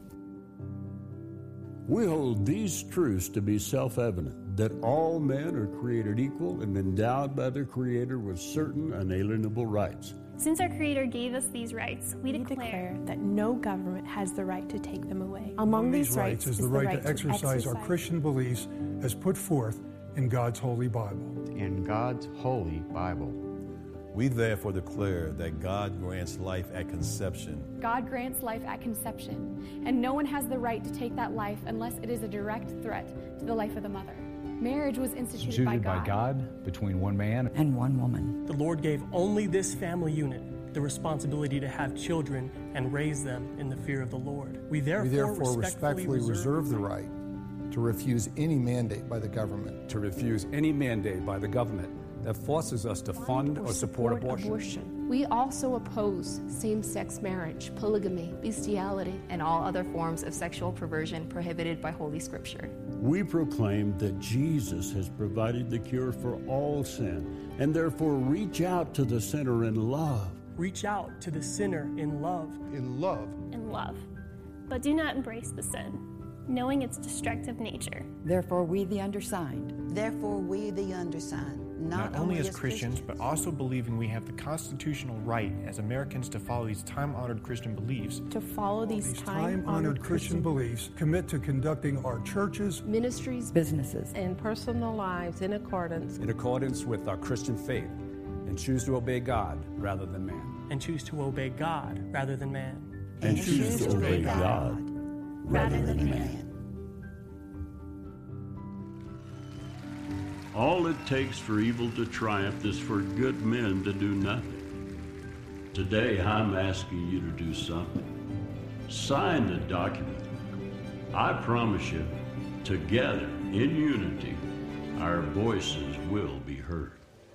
We hold these truths to be self-evident, that all men are created equal and endowed by their Creator with certain unalienable rights. Since our Creator gave us these rights, we, we declare, declare that no government has the right to take them away. Among these rights is the right, right to exercise, exercise our Christian beliefs as put forth in God's Holy Bible. In God's Holy Bible. We therefore declare that God grants life at conception. God grants life at conception, and no one has the right to take that life unless it is a direct threat to the life of the mother. Marriage was instituted, instituted by, God. by God between one man and one woman. The Lord gave only this family unit the responsibility to have children and raise them in the fear of the Lord. We therefore, we therefore respectfully, respectfully reserve, reserve the right to refuse any mandate by the government. To refuse any mandate by the government that forces us to fund or, or support, support abortion. abortion. We also oppose same-sex marriage, polygamy, bestiality, and all other forms of sexual perversion prohibited by Holy Scripture. We proclaim that Jesus has provided the cure for all sin, and therefore reach out to the sinner in love. Reach out to the sinner in love. In love. In love. But do not embrace the sin, knowing its destructive nature. Therefore, we the undersigned. Therefore, we the undersigned. Not, Not only as Christians, Christians, but also believing we have the constitutional right as Americans to follow these time-honored Christian beliefs. To follow these, these time-honored, time-honored Christian, Christian beliefs, commit to conducting our churches, ministries, businesses, and personal lives in accordance. In accordance with our Christian faith, and choose to obey God rather than man. And choose to obey God rather than man. And, and choose, choose to obey God, God rather, rather than, than man. man. All it takes for evil to triumph is for good men to do nothing. Today, I'm asking you to do something. Sign the document. I promise you, together, in unity, our voices will be heard.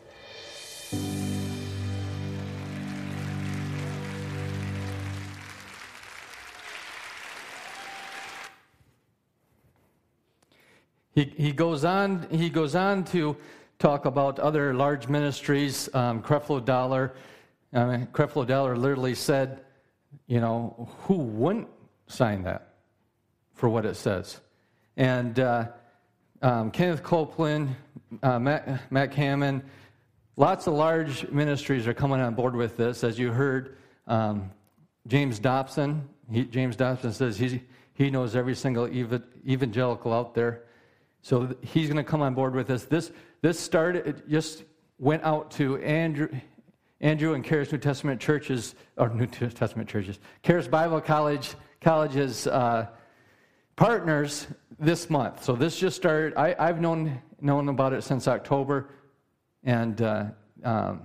He, he goes on. He goes on to talk about other large ministries. Um, Creflo Dollar, uh, Creflo Dollar literally said, "You know, who wouldn't sign that for what it says?" And uh, um, Kenneth Copeland, uh, Matt, Matt Cameron, lots of large ministries are coming on board with this. As you heard, um, James Dobson, he, James Dobson says he, he knows every single ev- evangelical out there. So he's going to come on board with this. This this started, it just went out to Andrew, Andrew and Charis New Testament churches, or New Testament churches, Charis Bible College College's uh, partners this month. So this just started. I, I've known known about it since October, and uh, um,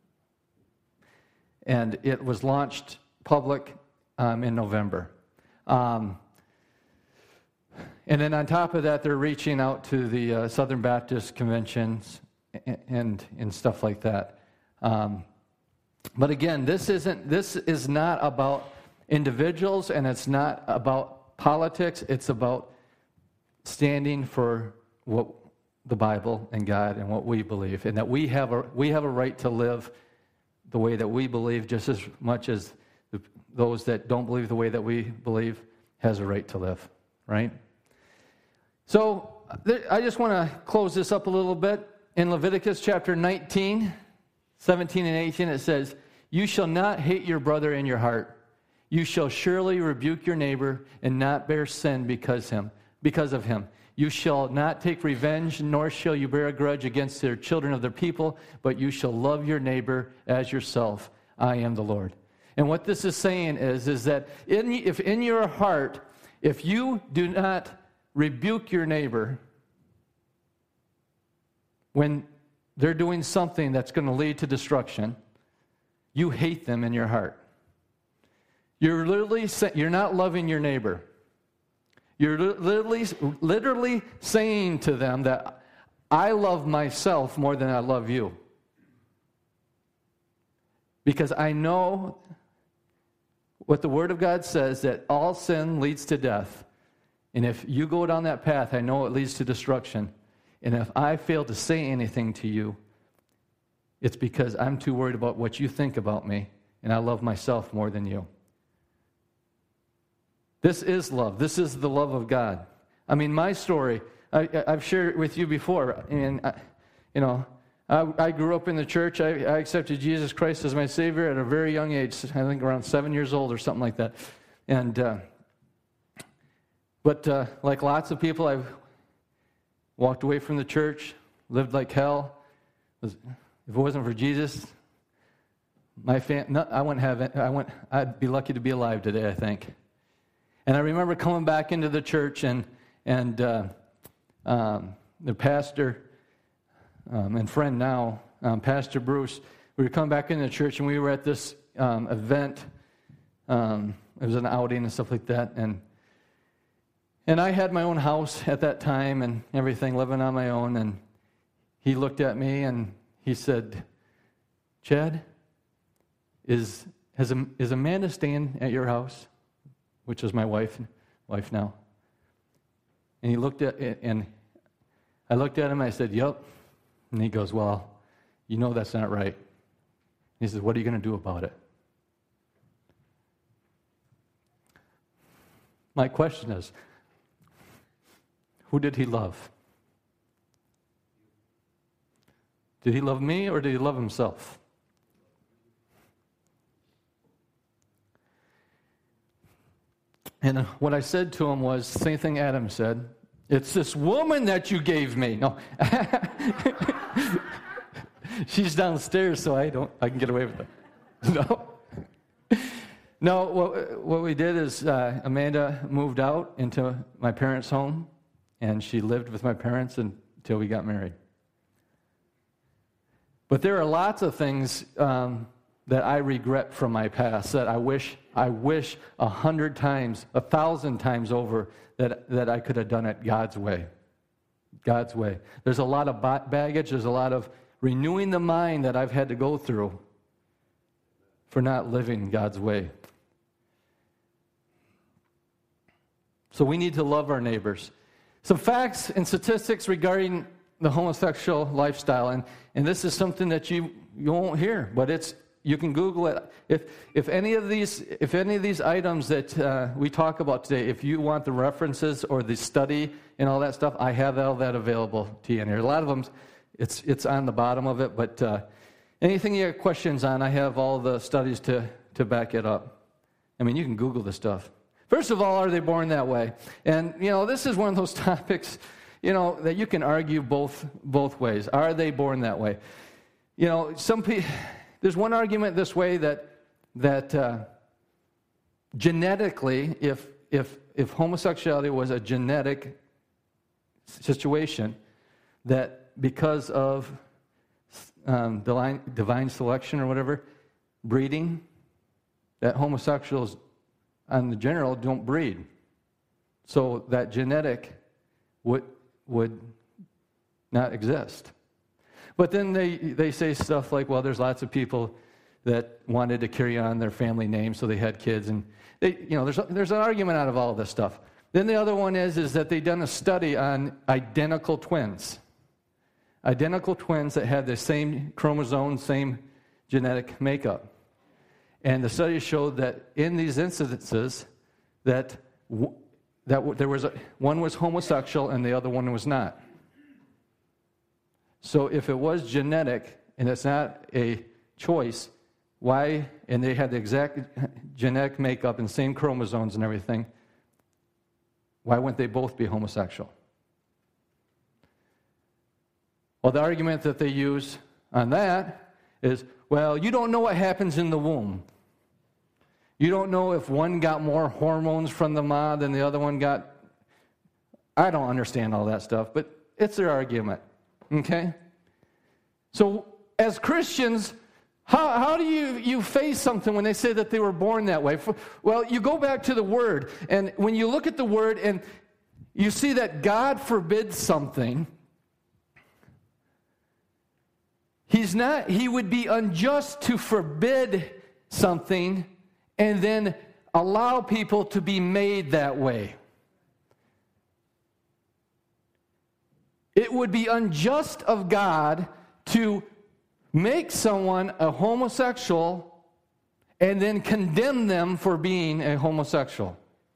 and it was launched public um, in November. Um, And then on top of that, they're reaching out to the uh, Southern Baptist conventions and, and and stuff like that. Um, but again, this isn't. This is not about individuals, and it's not about politics. It's about standing for what the Bible and God and what we believe, and that we have a we have a right to live the way that we believe, just as much as the, those that don't believe the way that we believe has a right to live. Right. So I just want to close this up a little bit. In Leviticus chapter nineteen, seventeen and eighteen, it says, "You shall not hate your brother in your heart. You shall surely rebuke your neighbor and not bear sin because him, because of him. You shall not take revenge, nor shall you bear a grudge against the children of their people, but you shall love your neighbor as yourself. I am the Lord." And what this is saying is, is that in, if in your heart, if you do not rebuke your neighbor when they're doing something that's going to lead to destruction, you hate them in your heart. You're literally you're not loving your neighbor. You're literally literally saying to them that I love myself more than I love you. Because I know what the Word of God says, that all sin leads to death. And if you go down that path, I know it leads to destruction. And if I fail to say anything to you, it's because I'm too worried about what you think about me, and I love myself more than you. This is love. This is the love of God. I mean, my story, I, I've shared it with you before. And, I, you know, I, I grew up in the church. I, I accepted Jesus Christ as my Savior at a very young age, I think around seven years old or something like that. And... Uh, But uh, like lots of people, I've walked away from the church, lived like hell. If it wasn't for Jesus, my fam- no, I wouldn't have. I wouldn't. I'd be lucky to be alive today, I think. And I remember coming back into the church, and and uh, um, the pastor um, and friend now, um, Pastor Bruce, we were coming back into the church, and we were at this um, event. Um, it was an outing and stuff like that, and. And I had my own house at that time and everything, living on my own. And he looked at me and he said, "Chad, is has is Amanda staying at your house?" Which is my wife, wife now. And he looked at it, and I looked at him. I said, "Yep." And he goes, "Well, you know that's not right." He says, "What are you going to do about it?" My question is, who did he love? Did he love me, or did he love himself? And what I said to him was the same thing Adam said. "It's this woman that you gave me." No. She's downstairs, so I don't. I can get away with it. No. No, what, what we did is uh, Amanda moved out into my parents' home. And she lived with my parents until we got married. But there are lots of things um, that I regret from my past that I wish, I wish a hundred times, a thousand times over that, that I could have done it God's way. God's way. There's a lot of baggage. There's a lot of renewing the mind that I've had to go through for not living God's way. So we need to love our neighbors. Some facts and statistics regarding the homosexual lifestyle, and, and this is something that you, you won't hear, but it's you can Google it. If if any of these if any of these items that uh, we talk about today, if you want the references or the study and all that stuff, I have all that available to you in here. A lot of them, it's it's on the bottom of it. But uh, anything you have questions on, I have all the studies to to back it up. I mean, you can Google this stuff. First of all, are they born that way? And you know, this is one of those topics, you know, that you can argue both both ways. Are they born that way? You know, some people. There's one argument this way that that uh, genetically, if if if homosexuality was a genetic situation, that because of um, divine, divine selection or whatever, breeding, that homosexuals, on the general, don't breed, so that genetic would would not exist. But then they, they say stuff like, well, there's lots of people that wanted to carry on their family name, so they had kids, and they, you know, there's there's an argument out of all of this stuff. Then the other one is is that they've done a study on identical twins, identical twins that had the same chromosome, same genetic makeup, and the study showed that in these instances, that w- that w- there was a, one was homosexual and the other one was not. So if it was genetic and it's not a choice, why, and they had the exact genetic makeup and same chromosomes and everything, why wouldn't they both be homosexual? Well, the argument that they use on that is, well, you don't know what happens in the womb. You don't know if one got more hormones from the ma than the other one got. I don't understand all that stuff, but it's their argument. Okay? So, as Christians, how, how do you, you face something when they say that they were born that way? Well, you go back to the Word, and when you look at the Word and you see that God forbids something, He's not, He would be unjust to forbid something and then allow people to be made that way. It would be unjust of God to make someone a homosexual and then condemn them for being a homosexual.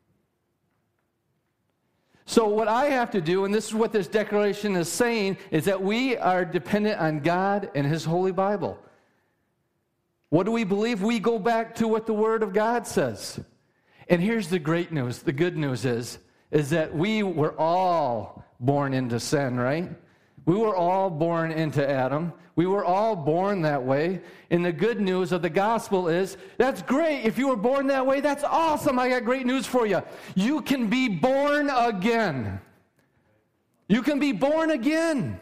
So what I have to do, and this is what this declaration is saying, is that we are dependent on God and His Holy Bible. What do we believe? We go back to what the Word of God says. And here's the great news. The good news is, is that we were all born into sin, right? We were all born into Adam. We were all born that way. And the good news of the gospel is, that's great. If you were born that way, that's awesome. I got great news for you. You can be born again. You can be born again.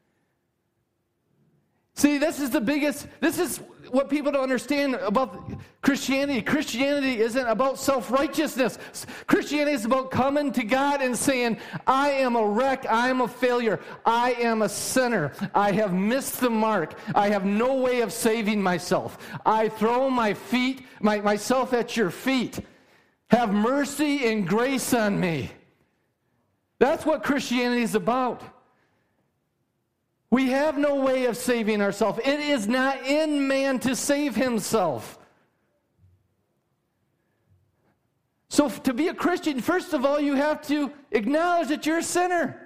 See, this is the biggest, this is what people don't understand about Christianity. Christianity isn't about self-righteousness. Christianity is about coming to God and saying, I am a wreck, I am a failure, I am a sinner, I have missed the mark, I have no way of saving myself. I throw my feet, my, myself at your feet. Have mercy and grace on me. That's what Christianity is about. We have no way of saving ourselves. It is not in man to save himself. So to be a Christian, first of all, you have to acknowledge that you're a sinner.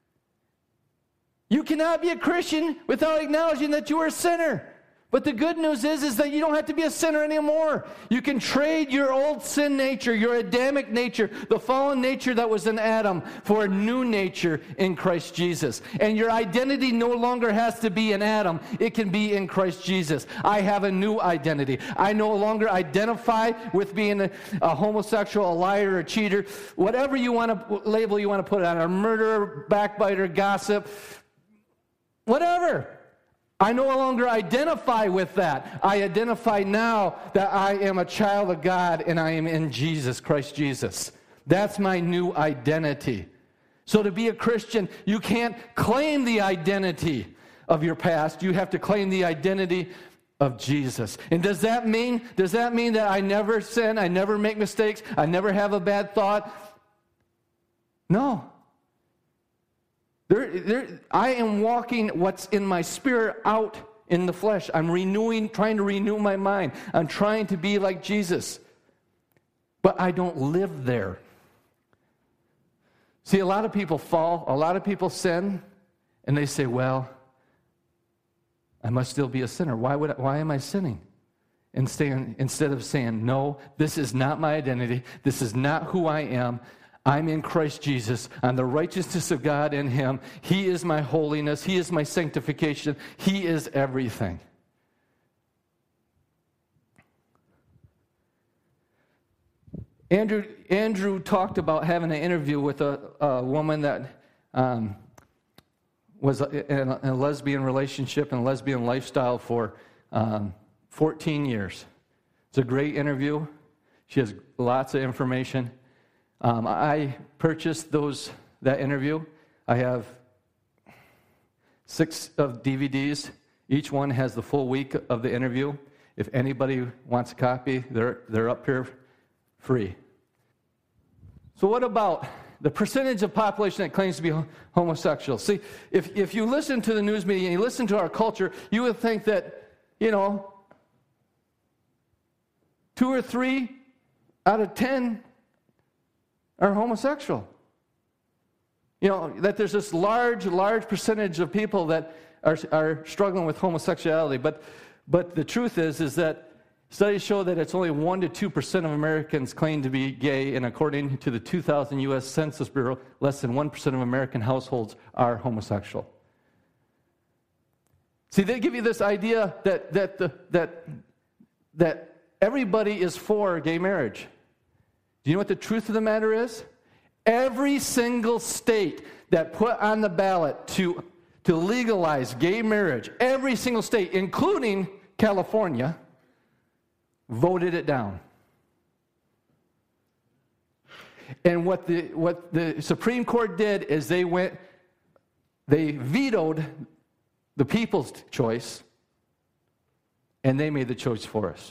You cannot be a Christian without acknowledging that you are a sinner. But the good news is, is that you don't have to be a sinner anymore. You can trade your old sin nature, your Adamic nature, the fallen nature that was in Adam, for a new nature in Christ Jesus. And your identity no longer has to be in Adam. It can be in Christ Jesus. I have a new identity. I no longer identify with being a, a homosexual, a liar, a cheater, whatever you want to label you want to put it on, a murderer, backbiter, gossip, whatever. I no longer identify with that. I identify now that I am a child of God and I am in Jesus, Christ Jesus. That's my new identity. So to be a Christian, you can't claim the identity of your past. You have to claim the identity of Jesus. And does that mean, does that mean that I never sin, I never make mistakes, I never have a bad thought? No. There, there, I am walking what's in my spirit out in the flesh. I'm renewing, trying to renew my mind. I'm trying to be like Jesus. But I don't live there. See, a lot of people fall, a lot of people sin, and they say, well, I must still be a sinner. Why would I, why am I sinning? And saying, instead of saying, no, this is not my identity. This is not who I am. I'm in Christ Jesus. I'm the righteousness of God in him. He is my holiness. He is my sanctification. He is everything. Andrew, Andrew talked about having an interview with a, a woman that um, was in a, in a lesbian relationship and lesbian lifestyle for um, fourteen years. It's a great interview. She has lots of information. Um, I purchased those that interview. I have six of D V Ds. Each one has the full week of the interview. If anybody wants a copy, they're they're up here free. So what about the percentage of population that claims to be homosexual? See, if, if you listen to the news media and you listen to our culture, you would think that, you know, two or three out of ten are homosexual. You know, that there's this large, large percentage of people that are, are struggling with homosexuality. But, but the truth is, is that studies show that it's only one to two percent of Americans claim to be gay, and according to the two thousand U S Census Bureau, less than one percent of American households are homosexual. See, they give you this idea that that the, that that everybody is for gay marriage. Do you know what the truth of the matter is? Every single state that put on the ballot to, to legalize gay marriage, every single state, including California, voted it down. And what the what the Supreme Court did is they went, they vetoed the people's choice, and they made the choice for us.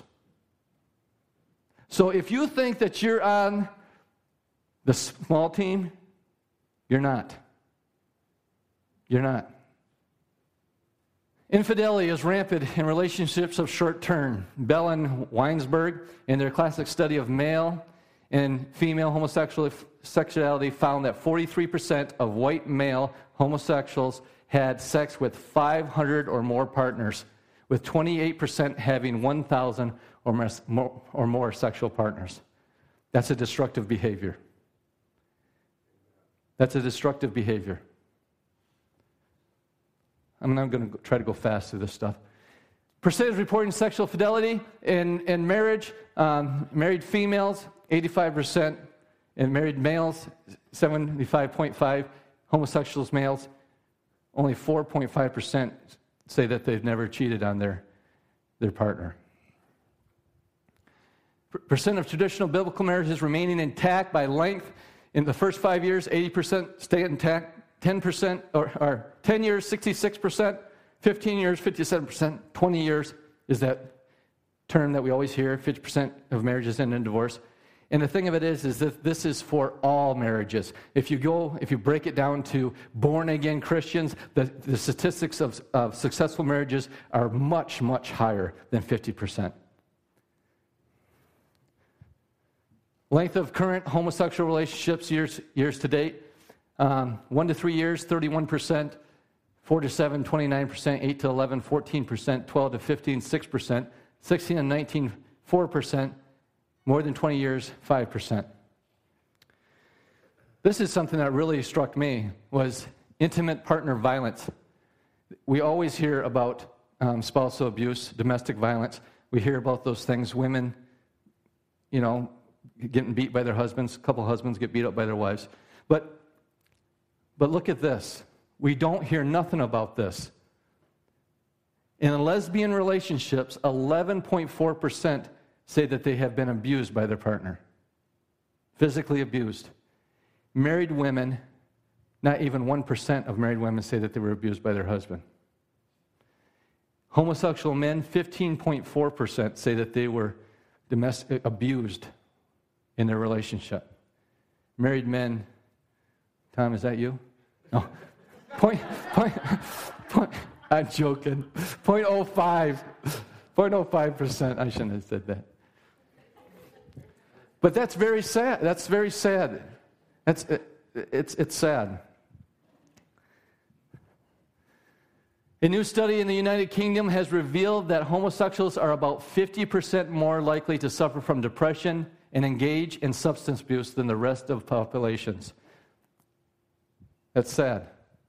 So if you think that you're on the small team, you're not. You're not. Infidelity is rampant in relationships of short term. Bell and Weinsberg, in their classic study of male and female homosexuality, found that forty-three percent of white male homosexuals had sex with five hundred or more partners, with twenty-eight percent having one thousand or more, or more sexual partners. That's a destructive behavior. That's a destructive behavior. I'm not going to try to go fast through this stuff. Percentage reporting sexual fidelity in, in marriage, um, married females, eighty-five percent, and married males, seventy-five point five, homosexuals males, only four point five percent say that they've never cheated on their, their partner. Percent of traditional biblical marriages remaining intact by length. In the first five years, eighty percent stay intact. ten percent, or, or ten years, sixty-six percent. fifteen years, fifty-seven percent. twenty years is that term that we always hear. fifty percent of marriages end in divorce. And the thing of it is, is that this is for all marriages. If you go, if you break it down to born-again Christians, the, the statistics of, of successful marriages are much, much higher than fifty percent. Length of current homosexual relationships years years to date, um, one to three years, thirty-one percent, four to seven, twenty-nine percent, eight to eleven, fourteen percent, twelve to fifteen, six percent, sixteen and nineteen, four percent, more than twenty years, five percent. This is something that really struck me, was intimate partner violence. We always hear about um, spousal abuse, domestic violence. We hear about those things, women, you know, getting beat by their husbands. A couple husbands get beat up by their wives. But, but look at this. We don't hear nothing about this. In lesbian relationships, eleven point four percent say that they have been abused by their partner. Physically abused. Married women, not even one percent of married women say that they were abused by their husband. Homosexual men, fifteen point four percent say that they were domestic, abused in their relationship. Married men, Tom, is that you? No. Point, point, point, I'm joking. zero point zero five. zero point zero five percent. I shouldn't have said that. But that's very sad. That's very sad. That's it, it's it's sad. A new study in the United Kingdom has revealed that homosexuals are about fifty percent more likely to suffer from depression and engage in substance abuse than the rest of populations. That's sad.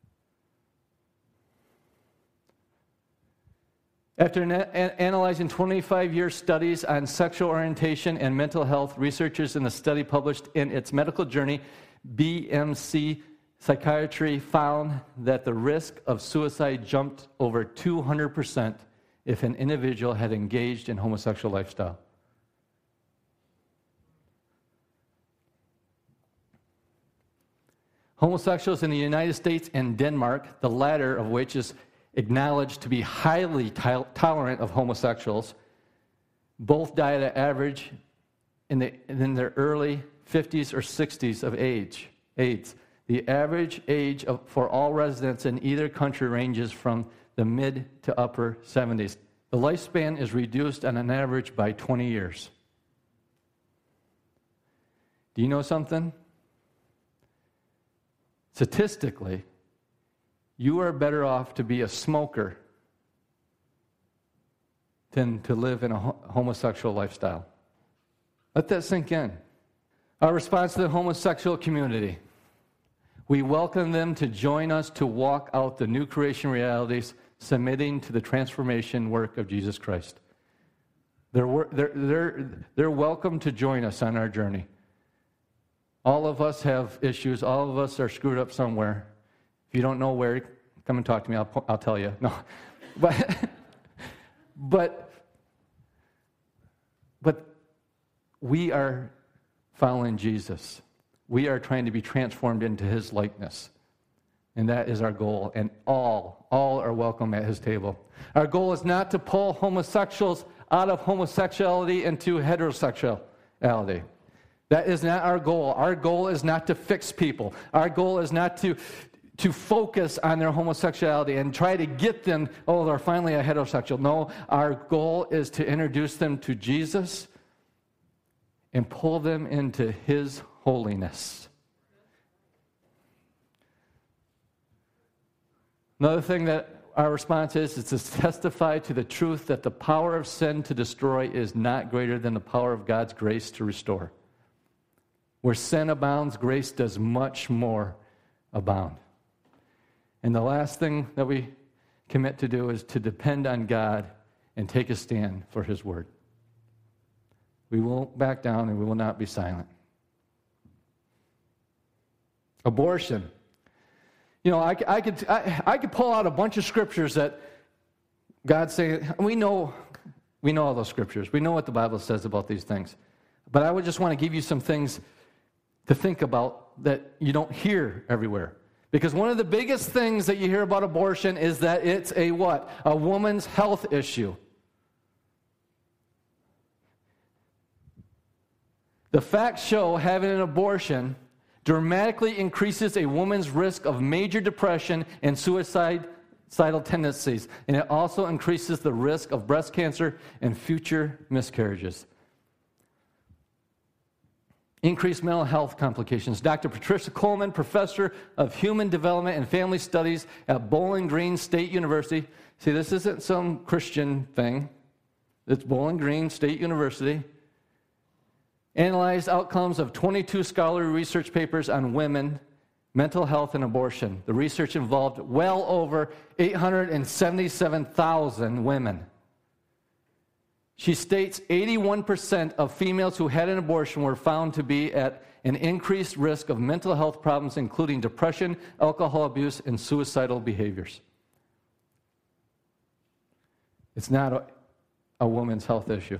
After na- analyzing twenty-five-year studies on sexual orientation and mental health, researchers in the study published in its medical journal, B M C Psychiatry, found that the risk of suicide jumped over two hundred percent if an individual had engaged in homosexual lifestyle. Homosexuals in the United States and Denmark, the latter of which is acknowledged to be highly to- tolerant of homosexuals, both died at average in, the, in their early fifties or sixties of age. AIDS. The average age of, for all residents in either country ranges from the mid to upper seventies. The lifespan is reduced on an average by twenty years. Do you know something? Statistically, you are better off to be a smoker than to live in a homosexual lifestyle. Let that sink in. Our response to the homosexual community. We welcome them to join us to walk out the new creation realities, submitting to the transformation work of Jesus Christ. They're, they're, they're, they're welcome to join us on our journey. All of us have issues. All of us are screwed up somewhere. If you don't know where, come and talk to me. I'll, I'll tell you. No, but but but we are following Jesus. We are trying to be transformed into His likeness, and that is our goal. And all all are welcome at His table. Our goal is not to pull homosexuals out of homosexuality into heterosexuality. That is not our goal. Our goal is not to fix people. Our goal is not to, to focus on their homosexuality and try to get them, oh, they're finally a heterosexual. No, our goal is to introduce them to Jesus and pull them into His holiness. Another thing that our response is, is to testify to the truth that the power of sin to destroy is not greater than the power of God's grace to restore. Where sin abounds, grace does much more abound. And the last thing that we commit to do is to depend on God and take a stand for His word. We won't back down and we will not be silent. Abortion. You know, I, I could I, I could pull out a bunch of scriptures that God's saying. We know we know all those scriptures. We know what the Bible says about these things. But I would just want to give you some things to think about that you don't hear everywhere. Because one of the biggest things that you hear about abortion is that it's a what? A woman's health issue. The facts show having an abortion dramatically increases a woman's risk of major depression and suicidal tendencies. And it also increases the risk of breast cancer and future miscarriages. Increased mental health complications. Doctor Patricia Coleman, professor of human development and family studies at Bowling Green State University. See, this isn't some Christian thing. It's Bowling Green State University. Analyzed outcomes of twenty-two scholarly research papers on women, mental health, and abortion. The research involved well over eight hundred seventy-seven thousand women. She states eighty-one percent of females who had an abortion were found to be at an increased risk of mental health problems, including depression, alcohol abuse, and suicidal behaviors. It's not a, a woman's health issue.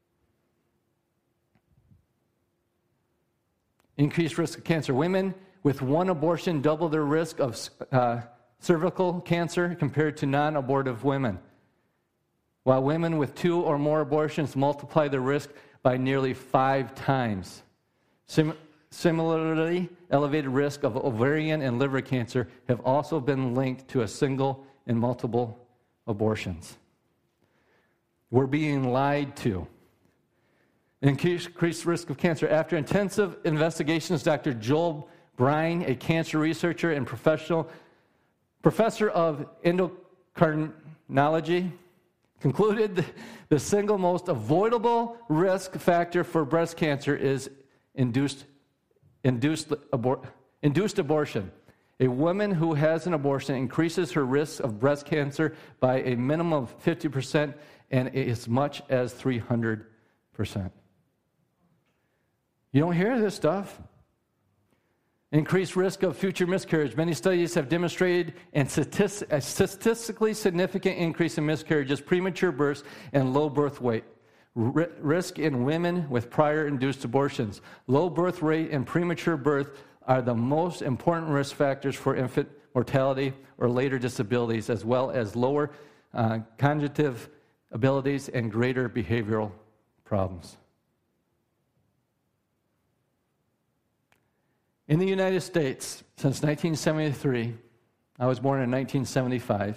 Increased risk of cancer. Women with one abortion double their risk of uh, cervical cancer compared to non-abortive women, while women with two or more abortions multiply the risk by nearly five times. Sim- similarly, elevated risk of ovarian and liver cancer have also been linked to a single and multiple abortions. We're being lied to. Increased risk of cancer. After intensive investigations, Doctor Joel Brine, a cancer researcher and professional professor of endocrinology, concluded the single most avoidable risk factor for breast cancer is induced, induced, abor- induced abortion. A woman who has an abortion increases her risk of breast cancer by a minimum of fifty percent and as much as three hundred percent. You don't hear this stuff. Increased risk of future miscarriage. Many studies have demonstrated a statistically significant increase in miscarriages, premature births, and low birth weight. R- risk in women with prior induced abortions. Low birth rate and premature birth are the most important risk factors for infant mortality or later disabilities, as well as lower uh, cognitive abilities and greater behavioral problems. In the United States, since nineteen seventy-three, I was born in nineteen seventy-five,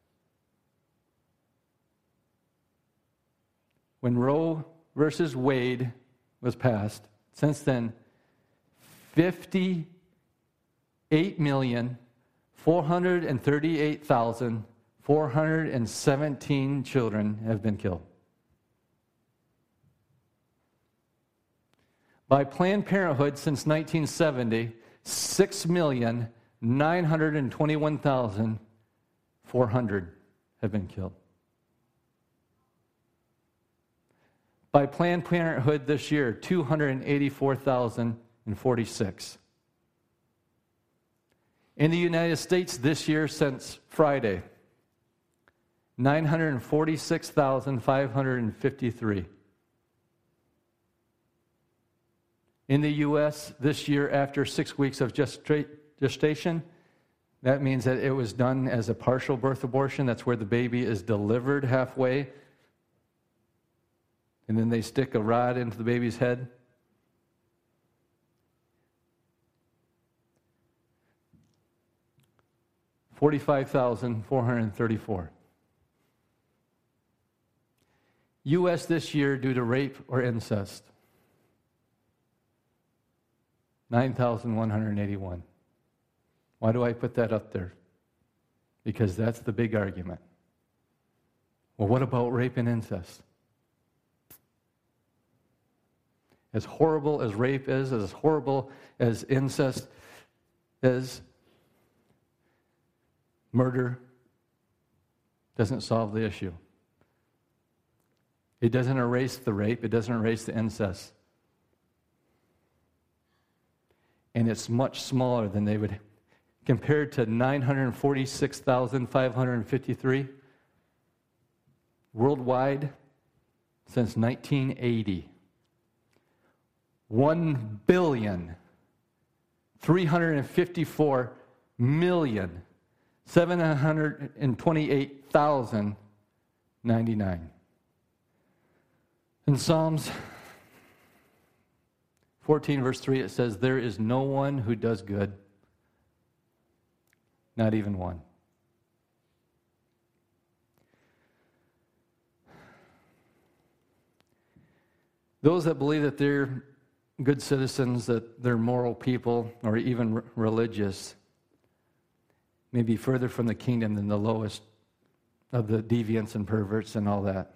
when Roe versus Wade was passed, since then, fifty-eight million, four hundred thirty-eight thousand, four hundred seventeen children have been killed. By Planned Parenthood since nineteen seventy, six million, nine hundred twenty-one thousand, four hundred have been killed. By Planned Parenthood this year, two hundred eighty-four thousand forty-six. In the United States this year, since Friday, nine hundred forty-six thousand five hundred fifty-three. In the U S this year, after six weeks of gesta- gestation, that means that it was done as a partial birth abortion. That's where the baby is delivered halfway, and then they stick a rod into the baby's head. forty-five thousand four hundred thirty-four. U S this year due to rape or incest, nine thousand one hundred eighty-one. Why do I put that up there? Because that's the big argument. Well, what about rape and incest? As horrible as rape is, as horrible as incest is, murder doesn't solve the issue. It doesn't erase the rape. It doesn't erase the incest. And it's much smaller than they would, compared to nine hundred forty-six thousand five hundred fifty-three worldwide since nineteen eighty. one billion three hundred fifty-four million seven hundred twenty-eight thousand ninety-nine. In Psalms fourteen, verse three, it says, "There is no one who does good, not even one." Those that believe that they're good citizens, that they're moral people, or even r- religious, may be further from the kingdom than the lowest of the deviants and perverts and all that.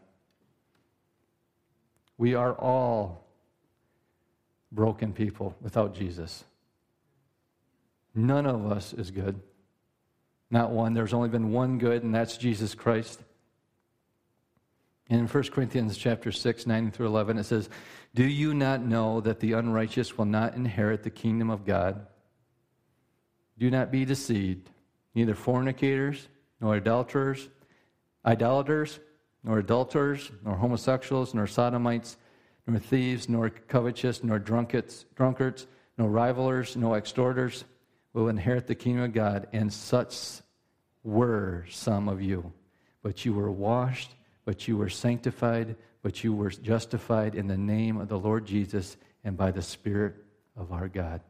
We are all broken people without Jesus. None of us is good. Not one. There's only been one good, and that's Jesus Christ. And in First Corinthians chapter six, nine through eleven, it says, "Do you not know that the unrighteous will not inherit the kingdom of God? Do not be deceived. Neither fornicators, nor adulterers, idolaters, nor adulterers, nor homosexuals, nor sodomites, nor thieves, nor covetous, nor drunkards, drunkards, nor rivalers, nor extorters will inherit the kingdom of God. And such were some of you. But you were washed, but you were sanctified, but you were justified in the name of the Lord Jesus and by the Spirit of our God."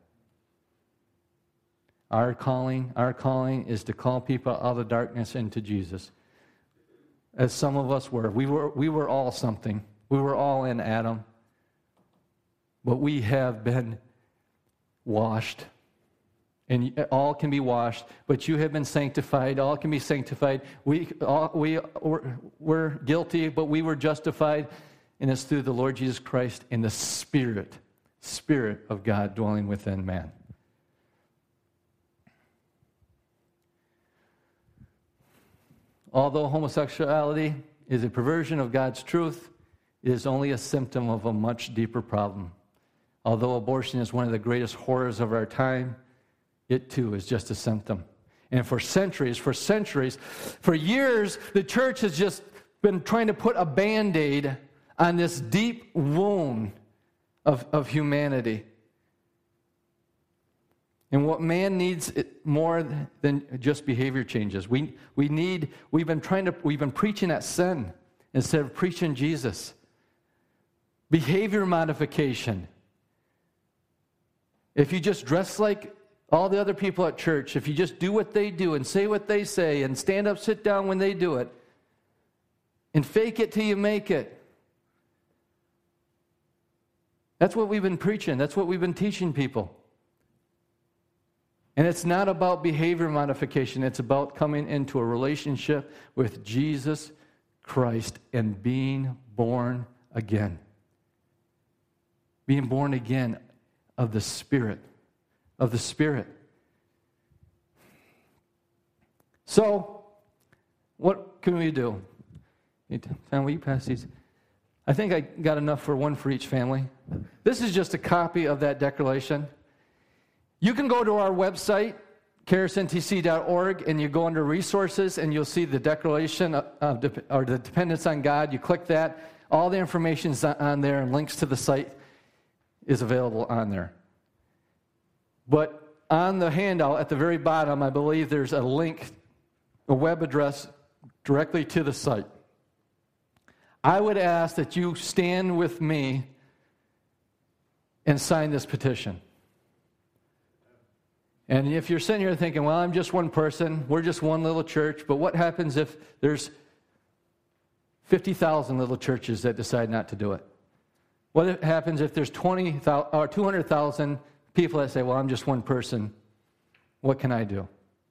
Our calling, our calling is to call people out of darkness into Jesus. as some of us were. We were, we were all something. We were all in Adam. But we have been washed. And all can be washed, but you have been sanctified. All can be sanctified. We, all, we were, were guilty, but we were justified. And it's through the Lord Jesus Christ and the Spirit, Spirit of God dwelling within man. Although homosexuality is a perversion of God's truth, it is only a symptom of a much deeper problem. Although abortion is one of the greatest horrors of our time, it too is just a symptom. And for centuries, for centuries, for years, the church has just been trying to put a Band-Aid on this deep wound of, of humanity. And what man needs more than just behavior changes. We, we need, we've been trying to, we've been preaching at sin instead of preaching Jesus. Behavior modification. If you just dress like all the other people at church, if you just do what they do and say what they say and stand up, sit down when they do it, and fake it till you make it. That's what we've been preaching. That's what we've been teaching people. And it's not about behavior modification. It's about coming into a relationship with Jesus Christ and being born again. Being born again of the Spirit. Of the Spirit. So, what can we do? Family, you pass these. I think I got enough for one for each family. This is just a copy of that declaration. You can go to our website, charis n t c dot org, and you go under resources, and you'll see the declaration of, of or the dependence on God. You click that. All the information is on there, and links to the site is available on there. But on the handout at the very bottom, I believe there's a link, a web address directly to the site. I would ask that you stand with me and sign this petition. And if you're sitting here thinking, well, I'm just one person, we're just one little church, but what happens if there's fifty thousand little churches that decide not to do it? What happens if there's twenty thousand or two hundred thousand people that say, well, I'm just one person, what can I do?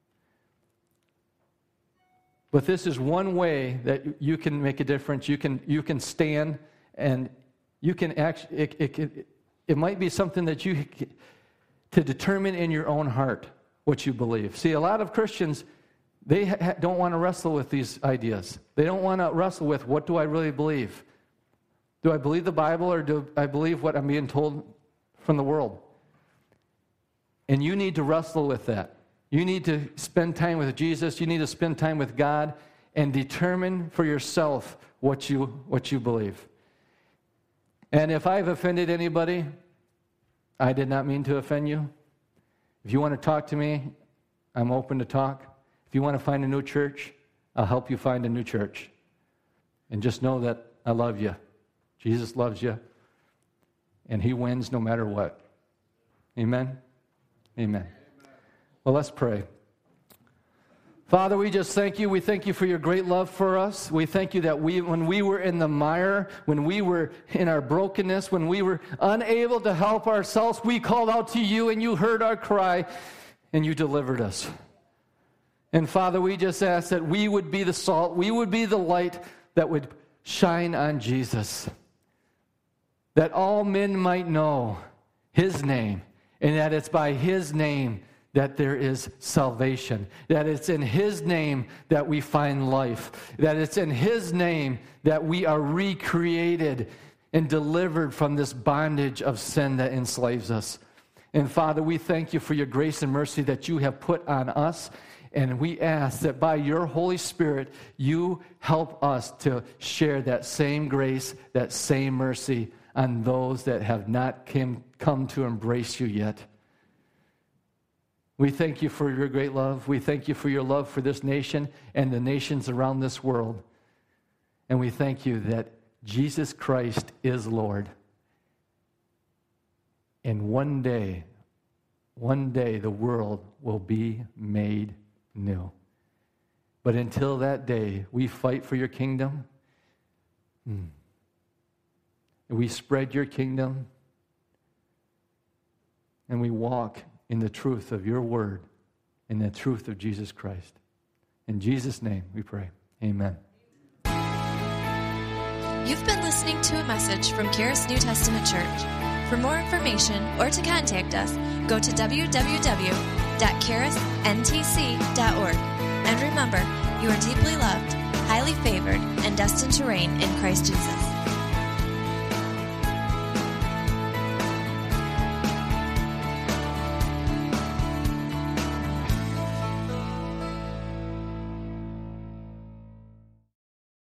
But this is one way that you can make a difference. You can you can stand, and you can actually, it, it, it, it might be something that you, to determine in your own heart what you believe. See, a lot of Christians, they ha- don't want to wrestle with these ideas. They don't want to wrestle with, what do I really believe? Do I believe the Bible, or do I believe what I'm being told from the world? And you need to wrestle with that. You need to spend time with Jesus. You need to spend time with God and determine for yourself what you what you believe. And if I've offended anybody, I did not mean to offend you. If you want to talk to me, I'm open to talk. If you want to find a new church, I'll help you find a new church. And just know that I love you. Jesus loves you. And he wins no matter what. Amen? Amen. Well, let's pray. Father, we just thank you. We thank you for your great love for us. We thank you that we, when we were in the mire, when we were in our brokenness, when we were unable to help ourselves, we called out to you and you heard our cry and you delivered us. And Father, we just ask that we would be the salt, we would be the light that would shine on Jesus, that all men might know his name, and that it's by his name that there is salvation, that it's in his name that we find life, that it's in his name that we are recreated and delivered from this bondage of sin that enslaves us. And Father, we thank you for your grace and mercy that you have put on us, and we ask that by your Holy Spirit, you help us to share that same grace, that same mercy on those that have not came, come to embrace you yet. We thank you for your great love. We thank you for your love for this nation and the nations around this world. And we thank you that Jesus Christ is Lord. And one day, one day the world will be made new. But until that day, we fight for your kingdom. Hmm. We spread your kingdom. And we walk in the truth of your word, in the truth of Jesus Christ. In Jesus' name we pray. Amen. You've been listening to a message from Charis New Testament Church. For more information or to contact us, go to w w w dot charis n t c dot org. And remember, you are deeply loved, highly favored, and destined to reign in Christ Jesus.